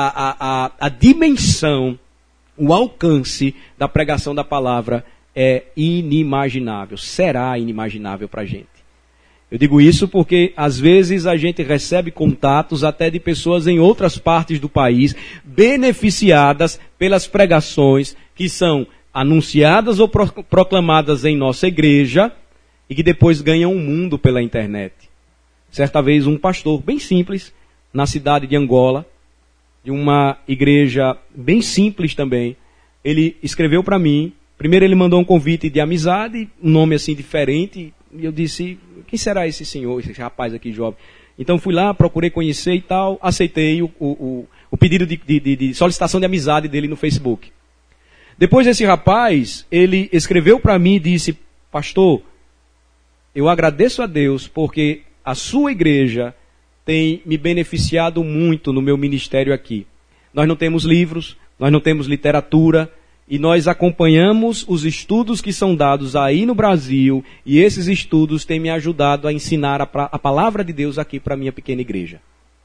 a dimensão, o alcance da pregação da palavra é inimaginável, será inimaginável para a gente. Eu digo isso porque, às vezes, a gente recebe contatos até de pessoas em outras partes do país, beneficiadas pelas pregações que são anunciadas ou proclamadas em nossa igreja e que depois ganham um mundo pela internet. Certa vez, um pastor bem simples, na cidade de Angola, de uma igreja bem simples também, ele escreveu para mim. Primeiro ele mandou um convite de amizade, um nome assim diferente, e eu disse, quem será esse senhor, esse rapaz aqui jovem? Então fui lá, procurei conhecer e tal, aceitei o pedido de solicitação de amizade dele no Facebook. Depois esse rapaz, ele escreveu para mim e disse, pastor, eu agradeço a Deus porque a sua igreja tem me beneficiado muito no meu ministério aqui. Nós não temos livros, nós não temos literatura, e nós acompanhamos os estudos que são dados aí no Brasil, e esses estudos têm me ajudado a ensinar a palavra de Deus aqui para a minha pequena igreja.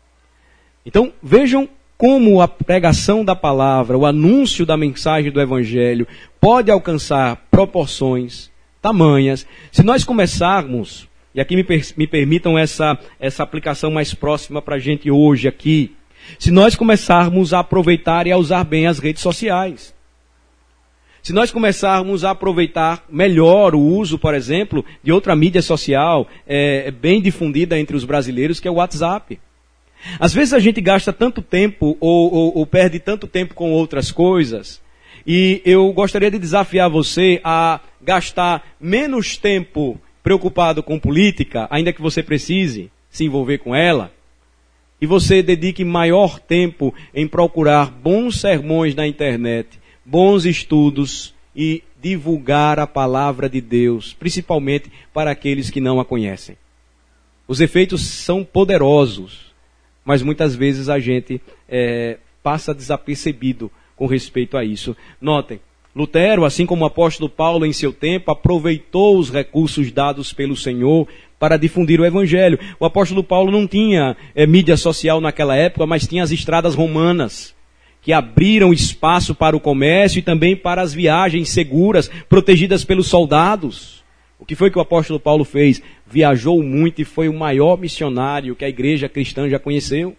Então, vejam como a pregação da palavra, o anúncio da mensagem do Evangelho, pode alcançar proporções tamanhas. Se nós começarmos, e aqui me permitam essa aplicação mais próxima para a gente hoje aqui, se nós começarmos a aproveitar e a usar bem as redes sociais, se nós começarmos a aproveitar melhor o uso, por exemplo, de outra mídia social bem difundida entre os brasileiros, que é o WhatsApp. Às vezes a gente gasta tanto tempo ou perde tanto tempo com outras coisas, e eu gostaria de desafiar você a gastar menos tempo preocupado com política, ainda que você precise se envolver com ela, e você dedique maior tempo em procurar bons sermões na internet, bons estudos e divulgar a palavra de Deus, principalmente para aqueles que não a conhecem. Os efeitos são poderosos, mas muitas vezes a gente passa desapercebido com respeito a isso. Notem, Lutero, assim como o apóstolo Paulo em seu tempo, aproveitou os recursos dados pelo Senhor para difundir o Evangelho. O apóstolo Paulo não tinha mídia social naquela época, mas tinha as estradas romanas, que abriram espaço para o comércio e também para as viagens seguras, protegidas pelos soldados. O que foi que o apóstolo Paulo fez? Viajou muito e foi o maior missionário que a igreja cristã já conheceu.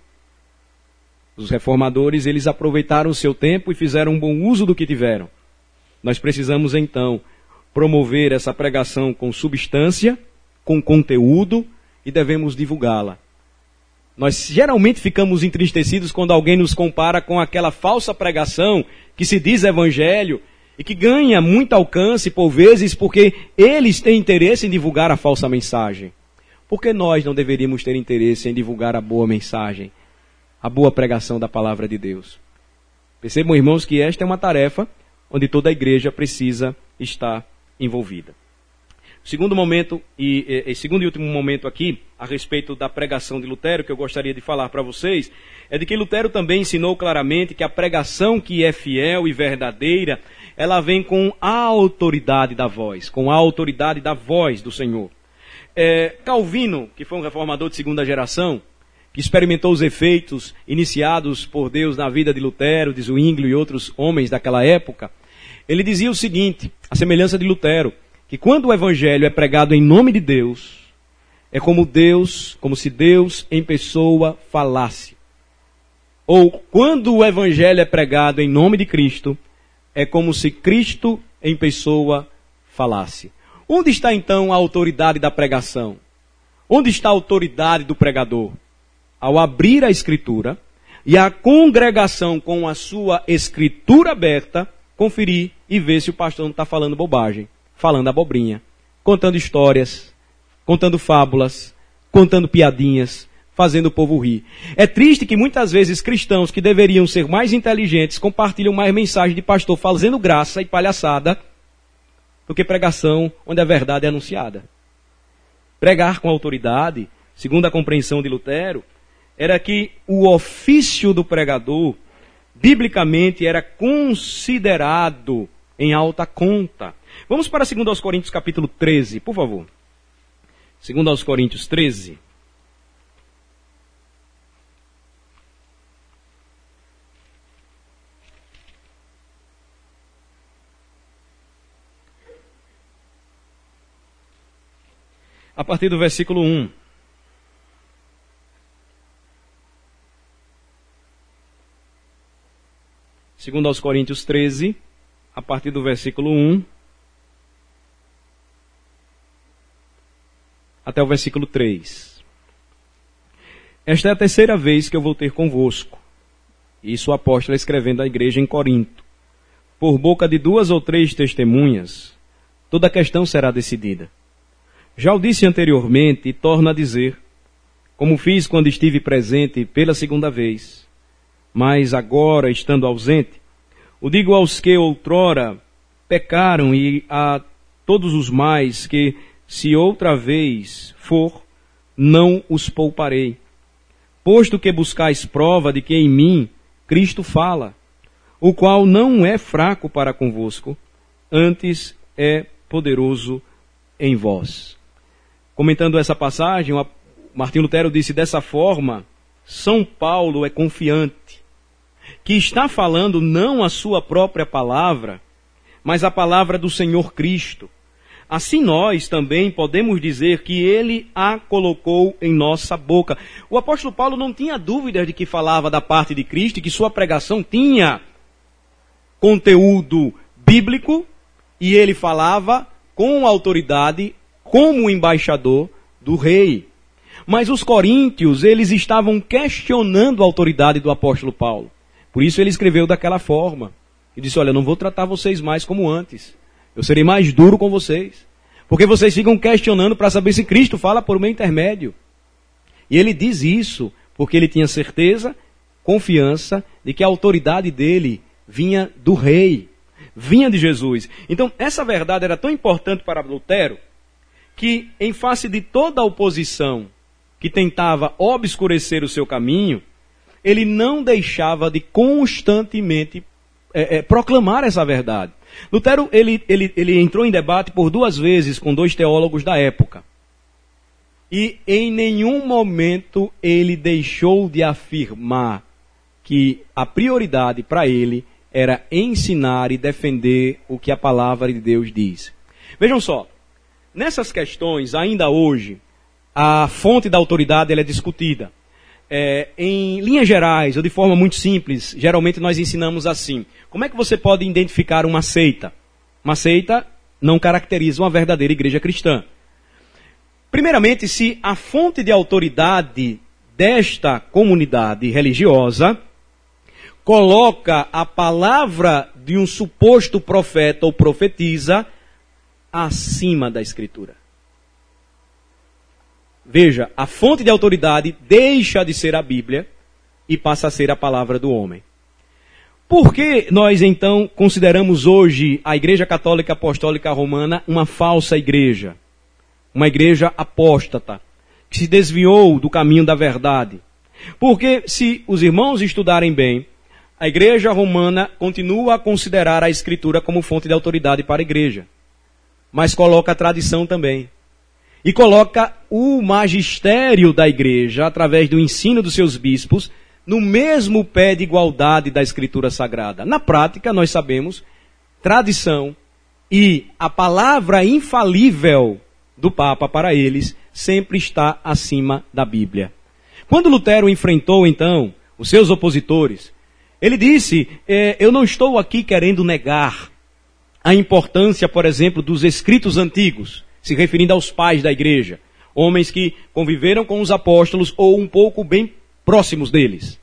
Os reformadores, eles aproveitaram o seu tempo e fizeram um bom uso do que tiveram. Nós precisamos, então, promover essa pregação com substância, com conteúdo, e devemos divulgá-la. Nós geralmente ficamos entristecidos quando alguém nos compara com aquela falsa pregação que se diz evangelho e que ganha muito alcance por vezes porque eles têm interesse em divulgar a falsa mensagem. Por que nós não deveríamos ter interesse em divulgar a boa mensagem, a boa pregação da palavra de Deus? Percebam, irmãos, que esta é uma tarefa onde toda a igreja precisa estar envolvida. Segundo momento, segundo e último momento aqui, a respeito da pregação de Lutero, que eu gostaria de falar para vocês, é de que Lutero também ensinou claramente que a pregação que é fiel e verdadeira, ela vem com a autoridade da voz, com a autoridade da voz do Senhor. Calvino, que foi um reformador de segunda geração, que experimentou os efeitos iniciados por Deus na vida de Lutero, de Zwinglio e outros homens daquela época, ele dizia o seguinte, a semelhança de Lutero, que quando o evangelho é pregado em nome de Deus, é como se Deus em pessoa falasse. Ou quando o evangelho é pregado em nome de Cristo, é como se Cristo em pessoa falasse. Onde está então a autoridade da pregação? Onde está a autoridade do pregador? Ao abrir a Escritura e a congregação com a sua Escritura aberta, conferir e ver se o pastor não está falando bobagem, falando abobrinha, contando histórias, contando fábulas, contando piadinhas, fazendo o povo rir. É triste que muitas vezes cristãos que deveriam ser mais inteligentes compartilham mais mensagem de pastor fazendo graça e palhaçada do que pregação onde a verdade é anunciada. Pregar com autoridade, segundo a compreensão de Lutero, era que o ofício do pregador, biblicamente, era considerado em alta conta. Vamos para 2 Coríntios capítulo 13, por favor. 2 Coríntios 13. A partir do versículo 1. Segundo aos Coríntios 13, a partir do versículo 1 até o versículo 3. Esta é a terceira vez que eu vou ter convosco. Isso o apóstolo escrevendo à igreja em Corinto. Por boca de 2 ou 3 testemunhas, toda a questão será decidida. Já o disse anteriormente e torno a dizer, como fiz quando estive presente pela segunda vez, mas agora, estando ausente, o digo aos que outrora pecaram e a todos os mais que, se outra vez for, não os pouparei. Posto que buscais prova de que em mim Cristo fala, o qual não é fraco para convosco, antes é poderoso em vós. Comentando essa passagem, Martinho Lutero disse dessa forma, São Paulo é confiante, que está falando não a sua própria palavra, mas a palavra do Senhor Cristo. Assim nós também podemos dizer que Ele a colocou em nossa boca. O apóstolo Paulo não tinha dúvidas de que falava da parte de Cristo e que sua pregação tinha conteúdo bíblico e ele falava com autoridade como embaixador do rei. Mas os coríntios, eles estavam questionando a autoridade do apóstolo Paulo. Por isso ele escreveu daquela forma. E disse, olha, eu não vou tratar vocês mais como antes. Eu serei mais duro com vocês. Porque vocês ficam questionando para saber se Cristo fala por meu intermédio. E ele diz isso porque ele tinha certeza, confiança de que a autoridade dele vinha do rei. Vinha de Jesus. Então, essa verdade era tão importante para Lutero que, em face de toda a oposição que tentava obscurecer o seu caminho, ele não deixava de constantemente proclamar essa verdade. Lutero, ele entrou em debate por 2 vezes com 2 teólogos da época. E em nenhum momento ele deixou de afirmar que a prioridade para ele era ensinar e defender o que a palavra de Deus diz. Vejam só, nessas questões, ainda hoje, a fonte da autoridade ela é discutida. Em linhas gerais, ou de forma muito simples, geralmente nós ensinamos assim. Como é que você pode identificar uma seita? Uma seita não caracteriza uma verdadeira igreja cristã. Primeiramente, se a fonte de autoridade desta comunidade religiosa coloca a palavra de um suposto profeta ou profetisa acima da Escritura. Veja, a fonte de autoridade deixa de ser a Bíblia e passa a ser a palavra do homem. Por que nós então consideramos hoje a Igreja Católica Apostólica Romana uma falsa igreja? Uma igreja apóstata, que se desviou do caminho da verdade. Porque se os irmãos estudarem bem, a Igreja Romana continua a considerar a Escritura como fonte de autoridade para a igreja. Mas coloca a tradição também. e coloca o magistério da igreja, através do ensino dos seus bispos, no mesmo pé de igualdade da Escritura Sagrada. Na prática, nós sabemos, tradição e a palavra infalível do Papa para eles sempre está acima da Bíblia. Quando Lutero enfrentou, então, os seus opositores, ele disse, eu não estou aqui querendo negar a importância, por exemplo, dos escritos antigos, se referindo aos pais da igreja, homens que conviveram com os apóstolos ou um pouco bem próximos deles.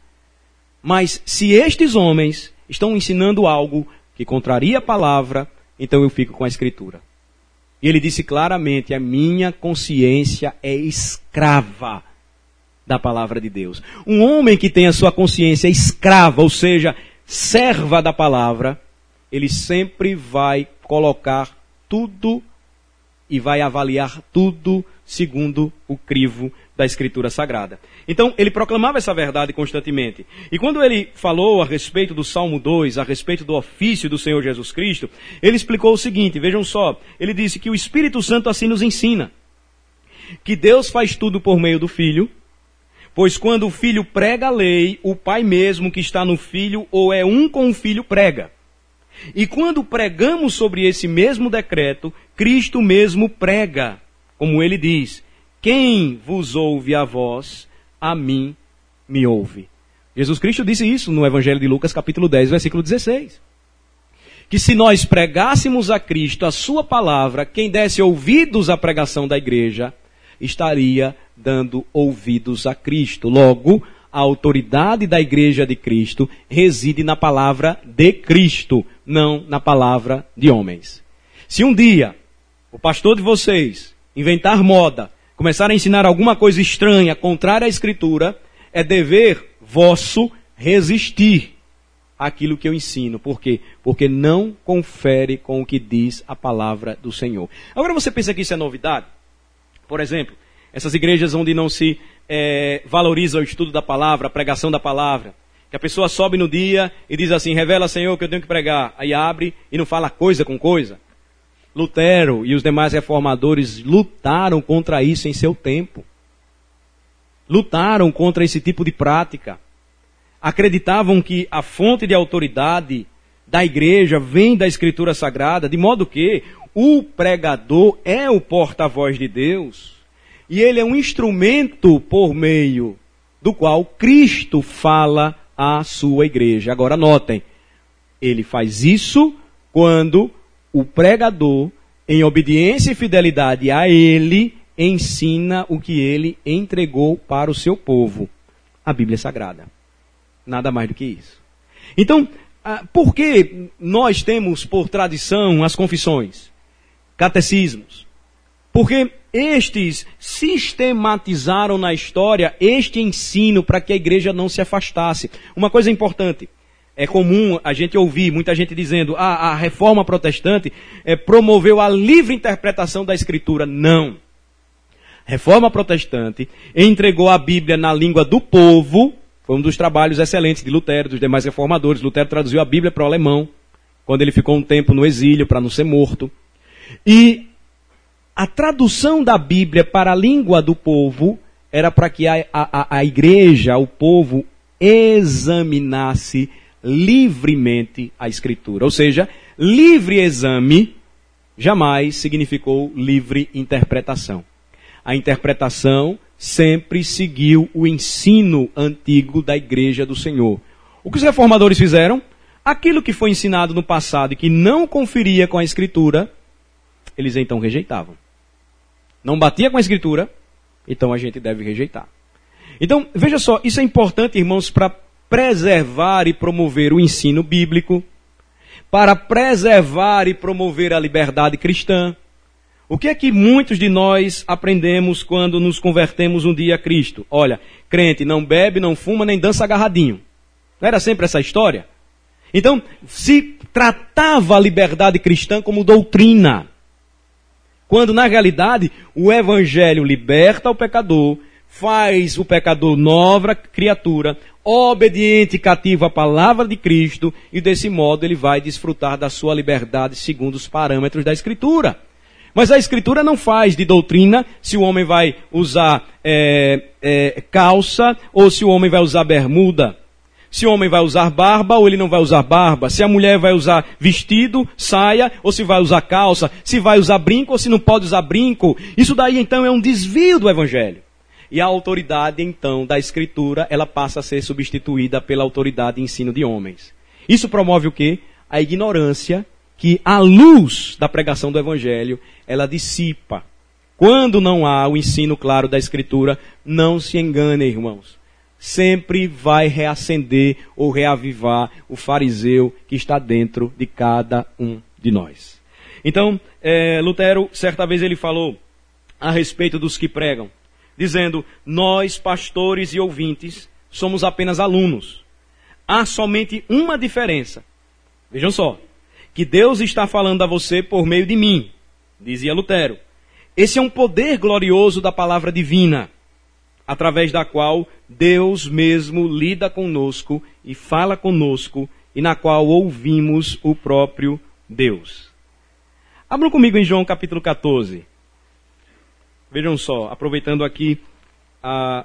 Mas se estes homens estão ensinando algo que contraria a palavra, então eu fico com a Escritura. E ele disse claramente, a minha consciência é escrava da palavra de Deus. Um homem que tem a sua consciência escrava, ou seja, serva da palavra, ele sempre vai colocar tudo e vai avaliar tudo segundo o crivo da Escritura Sagrada. Então, ele proclamava essa verdade constantemente. E quando ele falou a respeito do Salmo 2, a respeito do ofício do Senhor Jesus Cristo, ele explicou o seguinte, vejam só, ele disse que o Espírito Santo assim nos ensina, que Deus faz tudo por meio do Filho, pois quando o Filho prega a lei, o Pai mesmo que está no Filho, ou é um com o Filho, prega. E quando pregamos sobre esse mesmo decreto, Cristo mesmo prega, como ele diz, quem vos ouve a vós, a mim me ouve. Jesus Cristo disse isso no Evangelho de Lucas, capítulo 10, versículo 16. Que se nós pregássemos a Cristo a sua palavra, quem desse ouvidos à pregação da igreja, estaria dando ouvidos a Cristo. Logo, a autoridade da igreja de Cristo reside na palavra de Cristo, não na palavra de homens. Se um dia o pastor de vocês inventar moda, começar a ensinar alguma coisa estranha, contrária à Escritura, é dever vosso resistir àquilo que eu ensino. Por quê? Porque não confere com o que diz a palavra do Senhor. Agora você pensa que isso é novidade? Por exemplo, essas igrejas onde não se valoriza o estudo da palavra, a pregação da palavra, que a pessoa sobe no dia e diz assim, revela, Senhor, que eu tenho que pregar. Aí abre e não fala coisa com coisa. Lutero e os demais reformadores lutaram contra isso em seu tempo. Lutaram contra esse tipo de prática. Acreditavam que a fonte de autoridade da igreja vem da Escritura Sagrada, de modo que o pregador é o porta-voz de Deus. E ele é um instrumento por meio do qual Cristo fala à sua igreja. Agora notem, ele faz isso quando o pregador, em obediência e fidelidade a ele, ensina o que ele entregou para o seu povo, a Bíblia Sagrada. Nada mais do que isso. Então, por que nós temos por tradição as confissões, catecismos? Porque estes sistematizaram na história este ensino para que a igreja não se afastasse. Uma coisa importante. É comum a gente ouvir muita gente dizendo a reforma protestante promoveu a livre interpretação da Escritura. Não. A reforma protestante entregou a Bíblia na língua do povo. Foi um dos trabalhos excelentes de Lutero, dos demais reformadores. Lutero traduziu a Bíblia para o alemão, quando ele ficou um tempo no exílio para não ser morto. E a tradução da Bíblia para a língua do povo era para que a igreja, o povo, examinasse livremente a Escritura. Ou seja, livre exame jamais significou livre interpretação. A interpretação sempre seguiu o ensino antigo da igreja do Senhor. O que os reformadores fizeram? Aquilo que foi ensinado no passado e que não conferia com a Escritura, eles então rejeitavam. Não batia com a Escritura, então a gente deve rejeitar. Então, veja só, isso é importante, irmãos, para preservar e promover o ensino bíblico, para preservar e promover a liberdade cristã. O que é que muitos de nós aprendemos quando nos convertemos um dia a Cristo? Olha, crente não bebe, não fuma, nem dança agarradinho. Não era sempre essa história? Então, se tratava a liberdade cristã como doutrina, quando na realidade o Evangelho liberta o pecador, faz o pecador nova criatura, obediente e cativo à palavra de Cristo, e desse modo ele vai desfrutar da sua liberdade segundo os parâmetros da Escritura. Mas a Escritura não faz de doutrina se o homem vai usar calça ou se o homem vai usar bermuda. Se o homem vai usar barba ou ele não vai usar barba. Se a mulher vai usar vestido, saia, ou se vai usar calça. Se vai usar brinco ou se não pode usar brinco. Isso daí então é um desvio do Evangelho. E a autoridade então da Escritura, ela passa a ser substituída pela autoridade de ensino de homens. Isso promove o quê? A ignorância que a luz da pregação do Evangelho, ela dissipa. Quando não há o ensino claro da Escritura, não se engane, irmãos. Sempre vai reacender ou reavivar o fariseu que está dentro de cada um de nós. Então, Lutero, certa vez ele falou a respeito dos que pregam, dizendo, nós, pastores e ouvintes, somos apenas alunos. Há somente uma diferença. Vejam só, que Deus está falando a você por meio de mim, dizia Lutero. Esse é um poder glorioso da palavra divina, através da qual Deus mesmo lida conosco e fala conosco e na qual ouvimos o próprio Deus. Abram comigo em João capítulo 14. Vejam só, aproveitando aqui a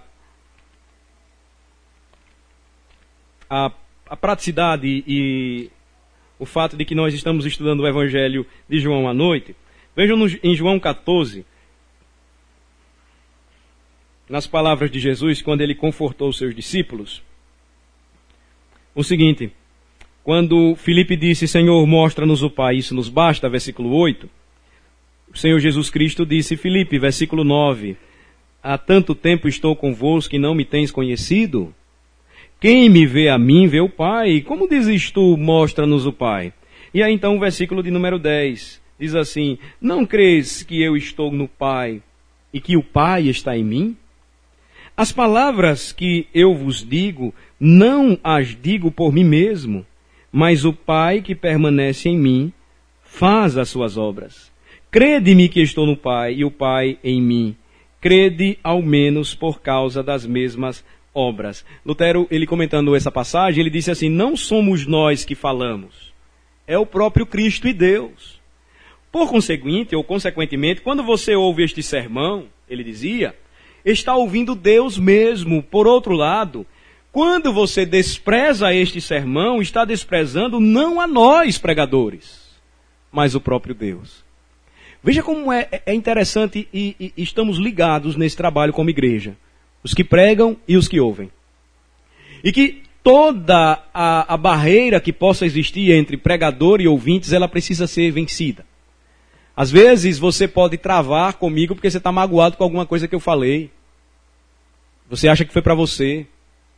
praticidade e o fato de que nós estamos estudando o Evangelho de João à noite. Vejam em João 14, nas palavras de Jesus, quando ele confortou os seus discípulos, o seguinte, quando Filipe disse, Senhor, mostra-nos o Pai, isso nos basta, versículo 8, o Senhor Jesus Cristo disse, Filipe, versículo 9, há tanto tempo estou convosco e não me tens conhecido? Quem me vê a mim, vê o Pai. Como dizes tu, mostra-nos o Pai? E aí então o versículo de número 10, diz assim, não crês que eu estou no Pai e que o Pai está em mim? As palavras que eu vos digo, não as digo por mim mesmo, mas o Pai que permanece em mim, faz as suas obras. Crede-me que estou no Pai e o Pai em mim. Crede ao menos por causa das mesmas obras. Lutero, ele comentando essa passagem, ele disse assim, não somos nós que falamos, é o próprio Cristo e Deus. Por conseguinte, ou consequentemente, quando você ouve este sermão, ele dizia, está ouvindo Deus mesmo. Por outro lado, quando você despreza este sermão, está desprezando não a nós, pregadores, mas o próprio Deus. Veja como é interessante e estamos ligados nesse trabalho como igreja. Os que pregam e os que ouvem. E que toda a barreira que possa existir entre pregador e ouvintes, ela precisa ser vencida. Às vezes você pode travar comigo porque você está magoado com alguma coisa que eu falei. Você acha que foi para você.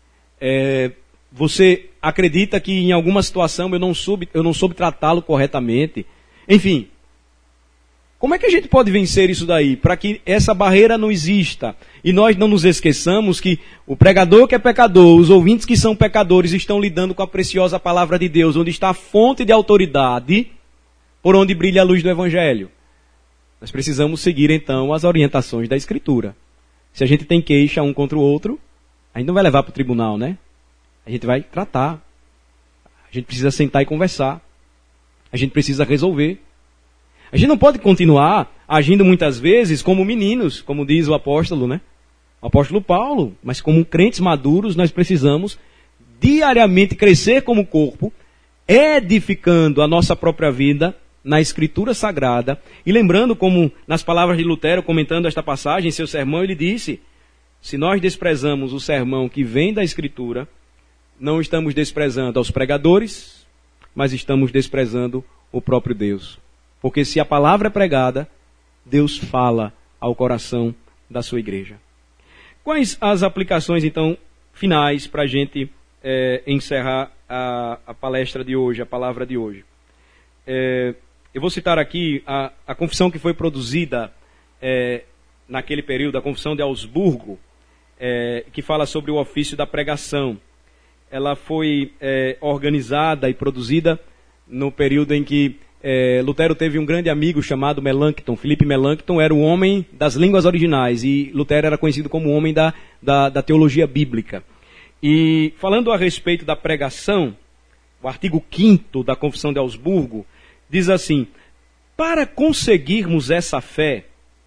Você acredita que em alguma situação eu não soube tratá-lo corretamente. Enfim, como é que a gente pode vencer isso daí? Para que essa barreira não exista. E nós não nos esqueçamos que o pregador que é pecador, os ouvintes que são pecadores, estão lidando com a preciosa palavra de Deus, onde está a fonte de autoridade, por onde brilha a luz do Evangelho. Nós precisamos seguir então as orientações da Escritura. Se a gente tem queixa um contra o outro, a gente não vai levar para o tribunal, né? A gente vai tratar. A gente precisa sentar e conversar. A gente precisa resolver. A gente não pode continuar agindo muitas vezes como meninos, como diz o apóstolo, né? O apóstolo Paulo. Mas como crentes maduros, nós precisamos diariamente crescer como corpo, edificando a nossa própria vida na Escritura Sagrada. E lembrando como, nas palavras de Lutero, comentando esta passagem, em seu sermão, ele disse, se nós desprezamos o sermão que vem da Escritura, não estamos desprezando aos pregadores, mas estamos desprezando o próprio Deus. Porque se a palavra é pregada, Deus fala ao coração da sua igreja. Quais as aplicações, então, finais para a gente encerrar a palestra de hoje, a palavra de hoje? Eu vou citar aqui a confissão que foi produzida naquele período, a confissão de Augsburgo, que fala sobre o ofício da pregação. Ela foi organizada e produzida no período em que Lutero teve um grande amigo chamado Melanchthon. Philipp Melanchthon era o homem das línguas originais e Lutero era conhecido como o homem da teologia bíblica. E falando a respeito da pregação, o artigo 5º da Confissão de Augsburgo diz assim, Para conseguirmos essa fé,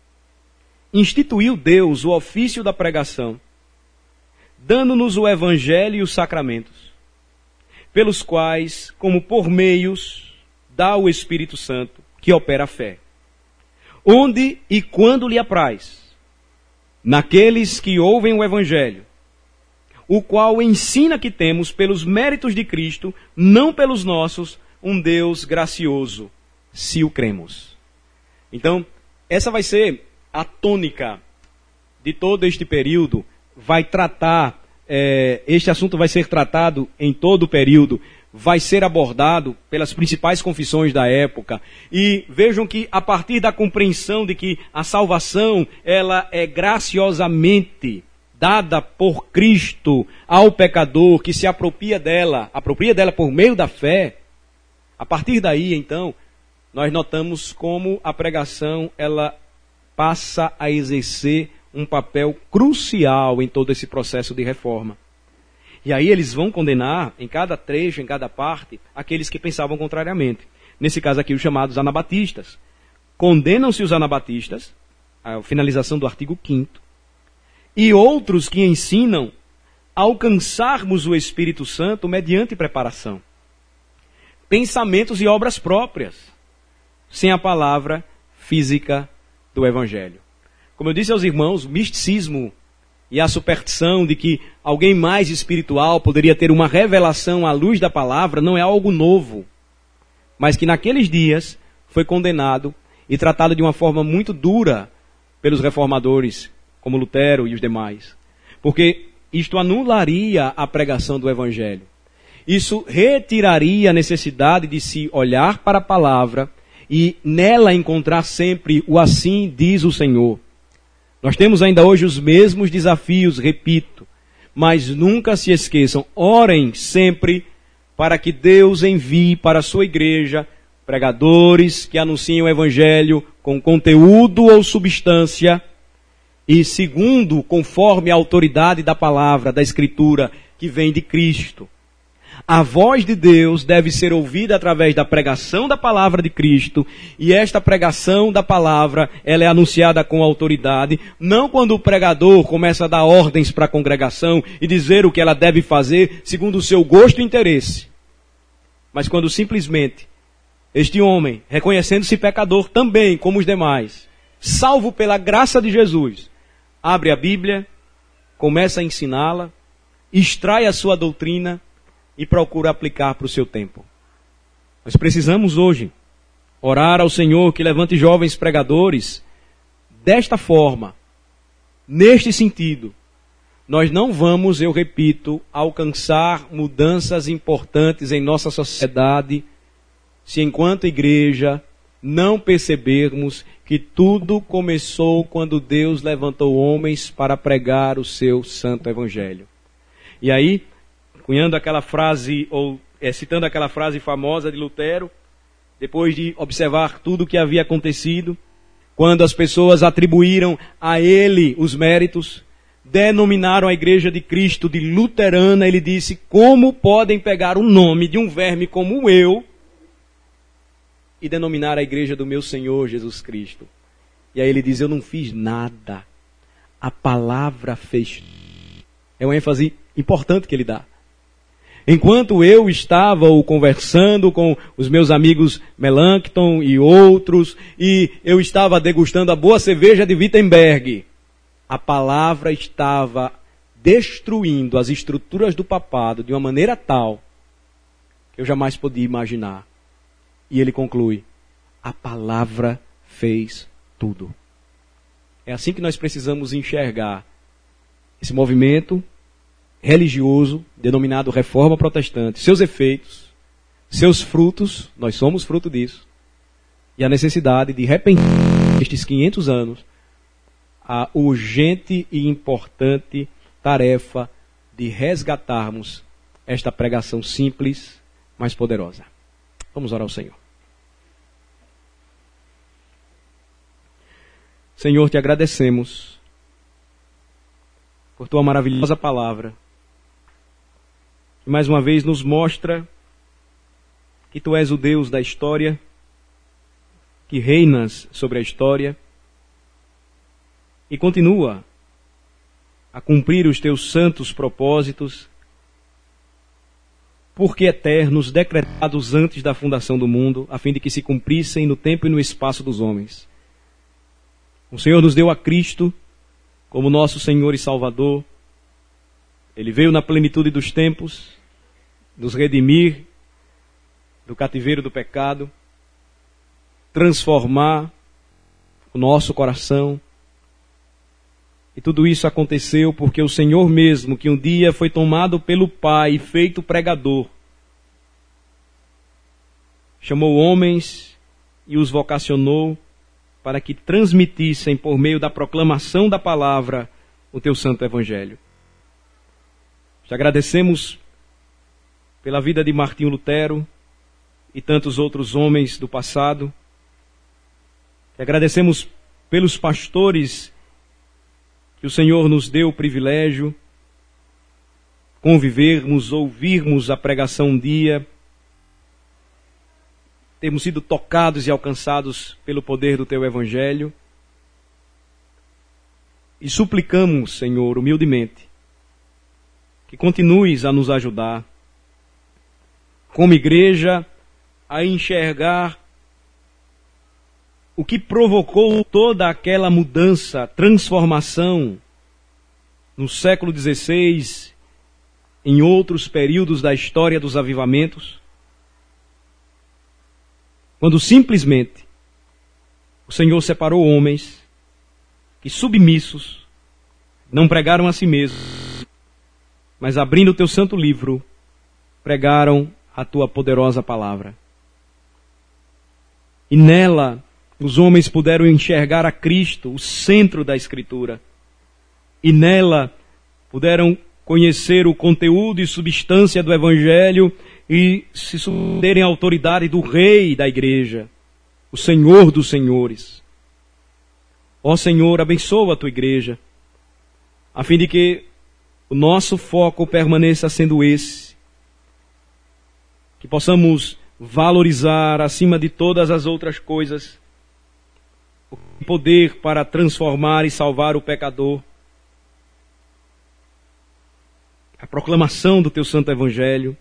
instituiu Deus o ofício da pregação, dando-nos o Evangelho e os sacramentos, pelos quais, como por meios, dá o Espírito Santo, que opera a fé, onde e quando lhe apraz, naqueles que ouvem o Evangelho, o qual ensina que temos, pelos méritos de Cristo, não pelos nossos, um Deus gracioso, se o cremos. Então, essa vai ser a tônica de todo este período. Vai tratar, este assunto vai ser tratado em todo o período, vai ser abordado pelas principais confissões da época. E vejam que a partir da compreensão de que a salvação, ela é graciosamente dada por Cristo ao pecador que se apropria dela por meio da fé, a partir daí, então, nós notamos como a pregação, ela passa a exercer um papel crucial em todo esse processo de reforma. E aí eles vão condenar, em cada trecho, em cada parte, aqueles que pensavam contrariamente. Nesse caso aqui, os chamados anabatistas. Condenam-se os anabatistas, a finalização do artigo 5º, e outros que ensinam a alcançarmos o Espírito Santo mediante preparação. Pensamentos e obras próprias, sem a palavra física do Evangelho. Como eu disse aos irmãos, o misticismo e a superstição de que alguém mais espiritual poderia ter uma revelação à luz da palavra não é algo novo, mas que naqueles dias foi condenado e tratado de uma forma muito dura pelos reformadores, como Lutero e os demais. Porque isto anularia a pregação do Evangelho. Isso retiraria a necessidade de se olhar para a palavra e nela encontrar sempre o assim diz o Senhor. Nós temos ainda hoje os mesmos desafios, repito, mas nunca se esqueçam, orem sempre para que Deus envie para a sua igreja pregadores que anunciem o Evangelho com conteúdo ou substância e segundo, conforme a autoridade da palavra, da Escritura, que vem de Cristo. A voz de Deus deve ser ouvida através da pregação da palavra de Cristo, e esta pregação da palavra, ela é anunciada com autoridade, não quando o pregador começa a dar ordens para a congregação e dizer o que ela deve fazer segundo o seu gosto e interesse, mas quando simplesmente este homem, reconhecendo-se pecador também como os demais, salvo pela graça de Jesus, abre a Bíblia, começa a ensiná-la, extrai a sua doutrina e procura aplicar para o seu tempo. Nós precisamos hoje orar ao Senhor que levante jovens pregadores desta forma, neste sentido. Nós não vamos, eu repito, alcançar mudanças importantes em nossa sociedade se enquanto igreja não percebermos que tudo começou quando Deus levantou homens para pregar o seu santo evangelho. E aí, cunhando aquela frase, ou citando aquela frase famosa de Lutero, depois de observar tudo o que havia acontecido, quando as pessoas atribuíram a ele os méritos, denominaram a igreja de Cristo de luterana, ele disse: como podem pegar o nome de um verme como eu e denominar a igreja do meu Senhor Jesus Cristo? E aí ele diz: eu não fiz nada, a palavra fez. É uma ênfase importante que ele dá. Enquanto eu estava conversando com os meus amigos Melanchthon e outros, e eu estava degustando a boa cerveja de Wittenberg, a palavra estava destruindo as estruturas do papado de uma maneira tal que eu jamais podia imaginar. E ele conclui: a palavra fez tudo. É assim que nós precisamos enxergar esse movimento religioso, denominado Reforma Protestante, seus efeitos, seus frutos, nós somos fruto disso, e a necessidade de repentir estes 500 anos a urgente e importante tarefa de resgatarmos esta pregação simples, mas poderosa. Vamos orar ao Senhor. Senhor, te agradecemos por tua maravilhosa palavra, que mais uma vez nos mostra que tu és o Deus da história, que reinas sobre a história e continua a cumprir os teus santos propósitos, porque eternos, decretados antes da fundação do mundo, a fim de que se cumprissem no tempo e no espaço dos homens. O Senhor nos deu a Cristo como nosso Senhor e Salvador. Ele veio na plenitude dos tempos, nos redimir do cativeiro do pecado, transformar o nosso coração. E tudo isso aconteceu porque o Senhor mesmo, que um dia foi tomado pelo Pai e feito pregador, chamou homens e os vocacionou para que transmitissem por meio da proclamação da palavra o teu santo evangelho. Te agradecemos pela vida de Martinho Lutero e tantos outros homens do passado. Te agradecemos pelos pastores que o Senhor nos deu o privilégio convivermos, ouvirmos a pregação um dia, termos sido tocados e alcançados pelo poder do teu evangelho. E suplicamos, Senhor, humildemente, que continues a nos ajudar, como igreja, a enxergar o que provocou toda aquela mudança, transformação no século XVI, em outros períodos da história dos avivamentos, quando simplesmente o Senhor separou homens que, submissos, não pregaram a si mesmos, mas abrindo o teu santo livro, pregaram a tua poderosa palavra. E nela os homens puderam enxergar a Cristo, o centro da Escritura. E nela puderam conhecer o conteúdo e substância do Evangelho e se submeterem à autoridade do Rei da Igreja, o Senhor dos Senhores. Ó Senhor, abençoa a tua Igreja, a fim de que o nosso foco permaneça sendo esse, que possamos valorizar acima de todas as outras coisas o poder para transformar e salvar o pecador, a proclamação do teu santo evangelho,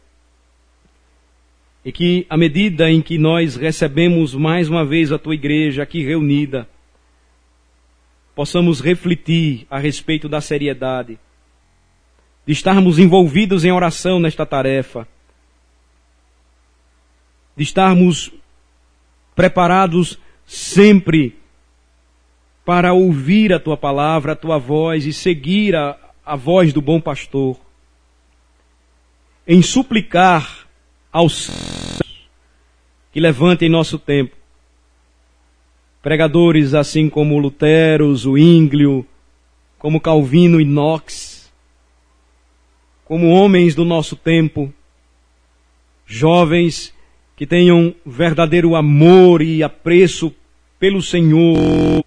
e que à medida em que nós recebemos mais uma vez a tua igreja aqui reunida, possamos refletir a respeito da seriedade de estarmos envolvidos em oração nesta tarefa, de estarmos preparados sempre para ouvir a tua palavra, a tua voz e seguir a voz do bom pastor, em suplicar aos que levantem em nosso tempo pregadores assim como Lutero, Zwinglio, como Calvino e Knox, como homens do nosso tempo, jovens que tenham verdadeiro amor e apreço pelo Senhor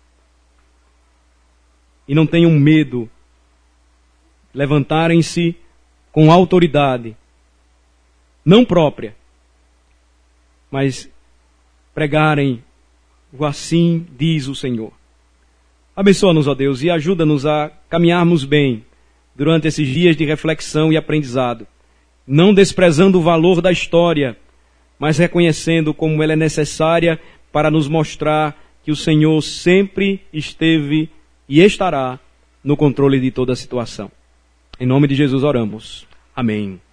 e não tenham medo, levantarem-se com autoridade, não própria, mas pregarem o assim diz o Senhor. Abençoa-nos, ó Deus, e ajuda-nos a caminharmos bem durante esses dias de reflexão e aprendizado, não desprezando o valor da história, mas reconhecendo como ela é necessária para nos mostrar que o Senhor sempre esteve e estará no controle de toda a situação. Em nome de Jesus oramos. Amém.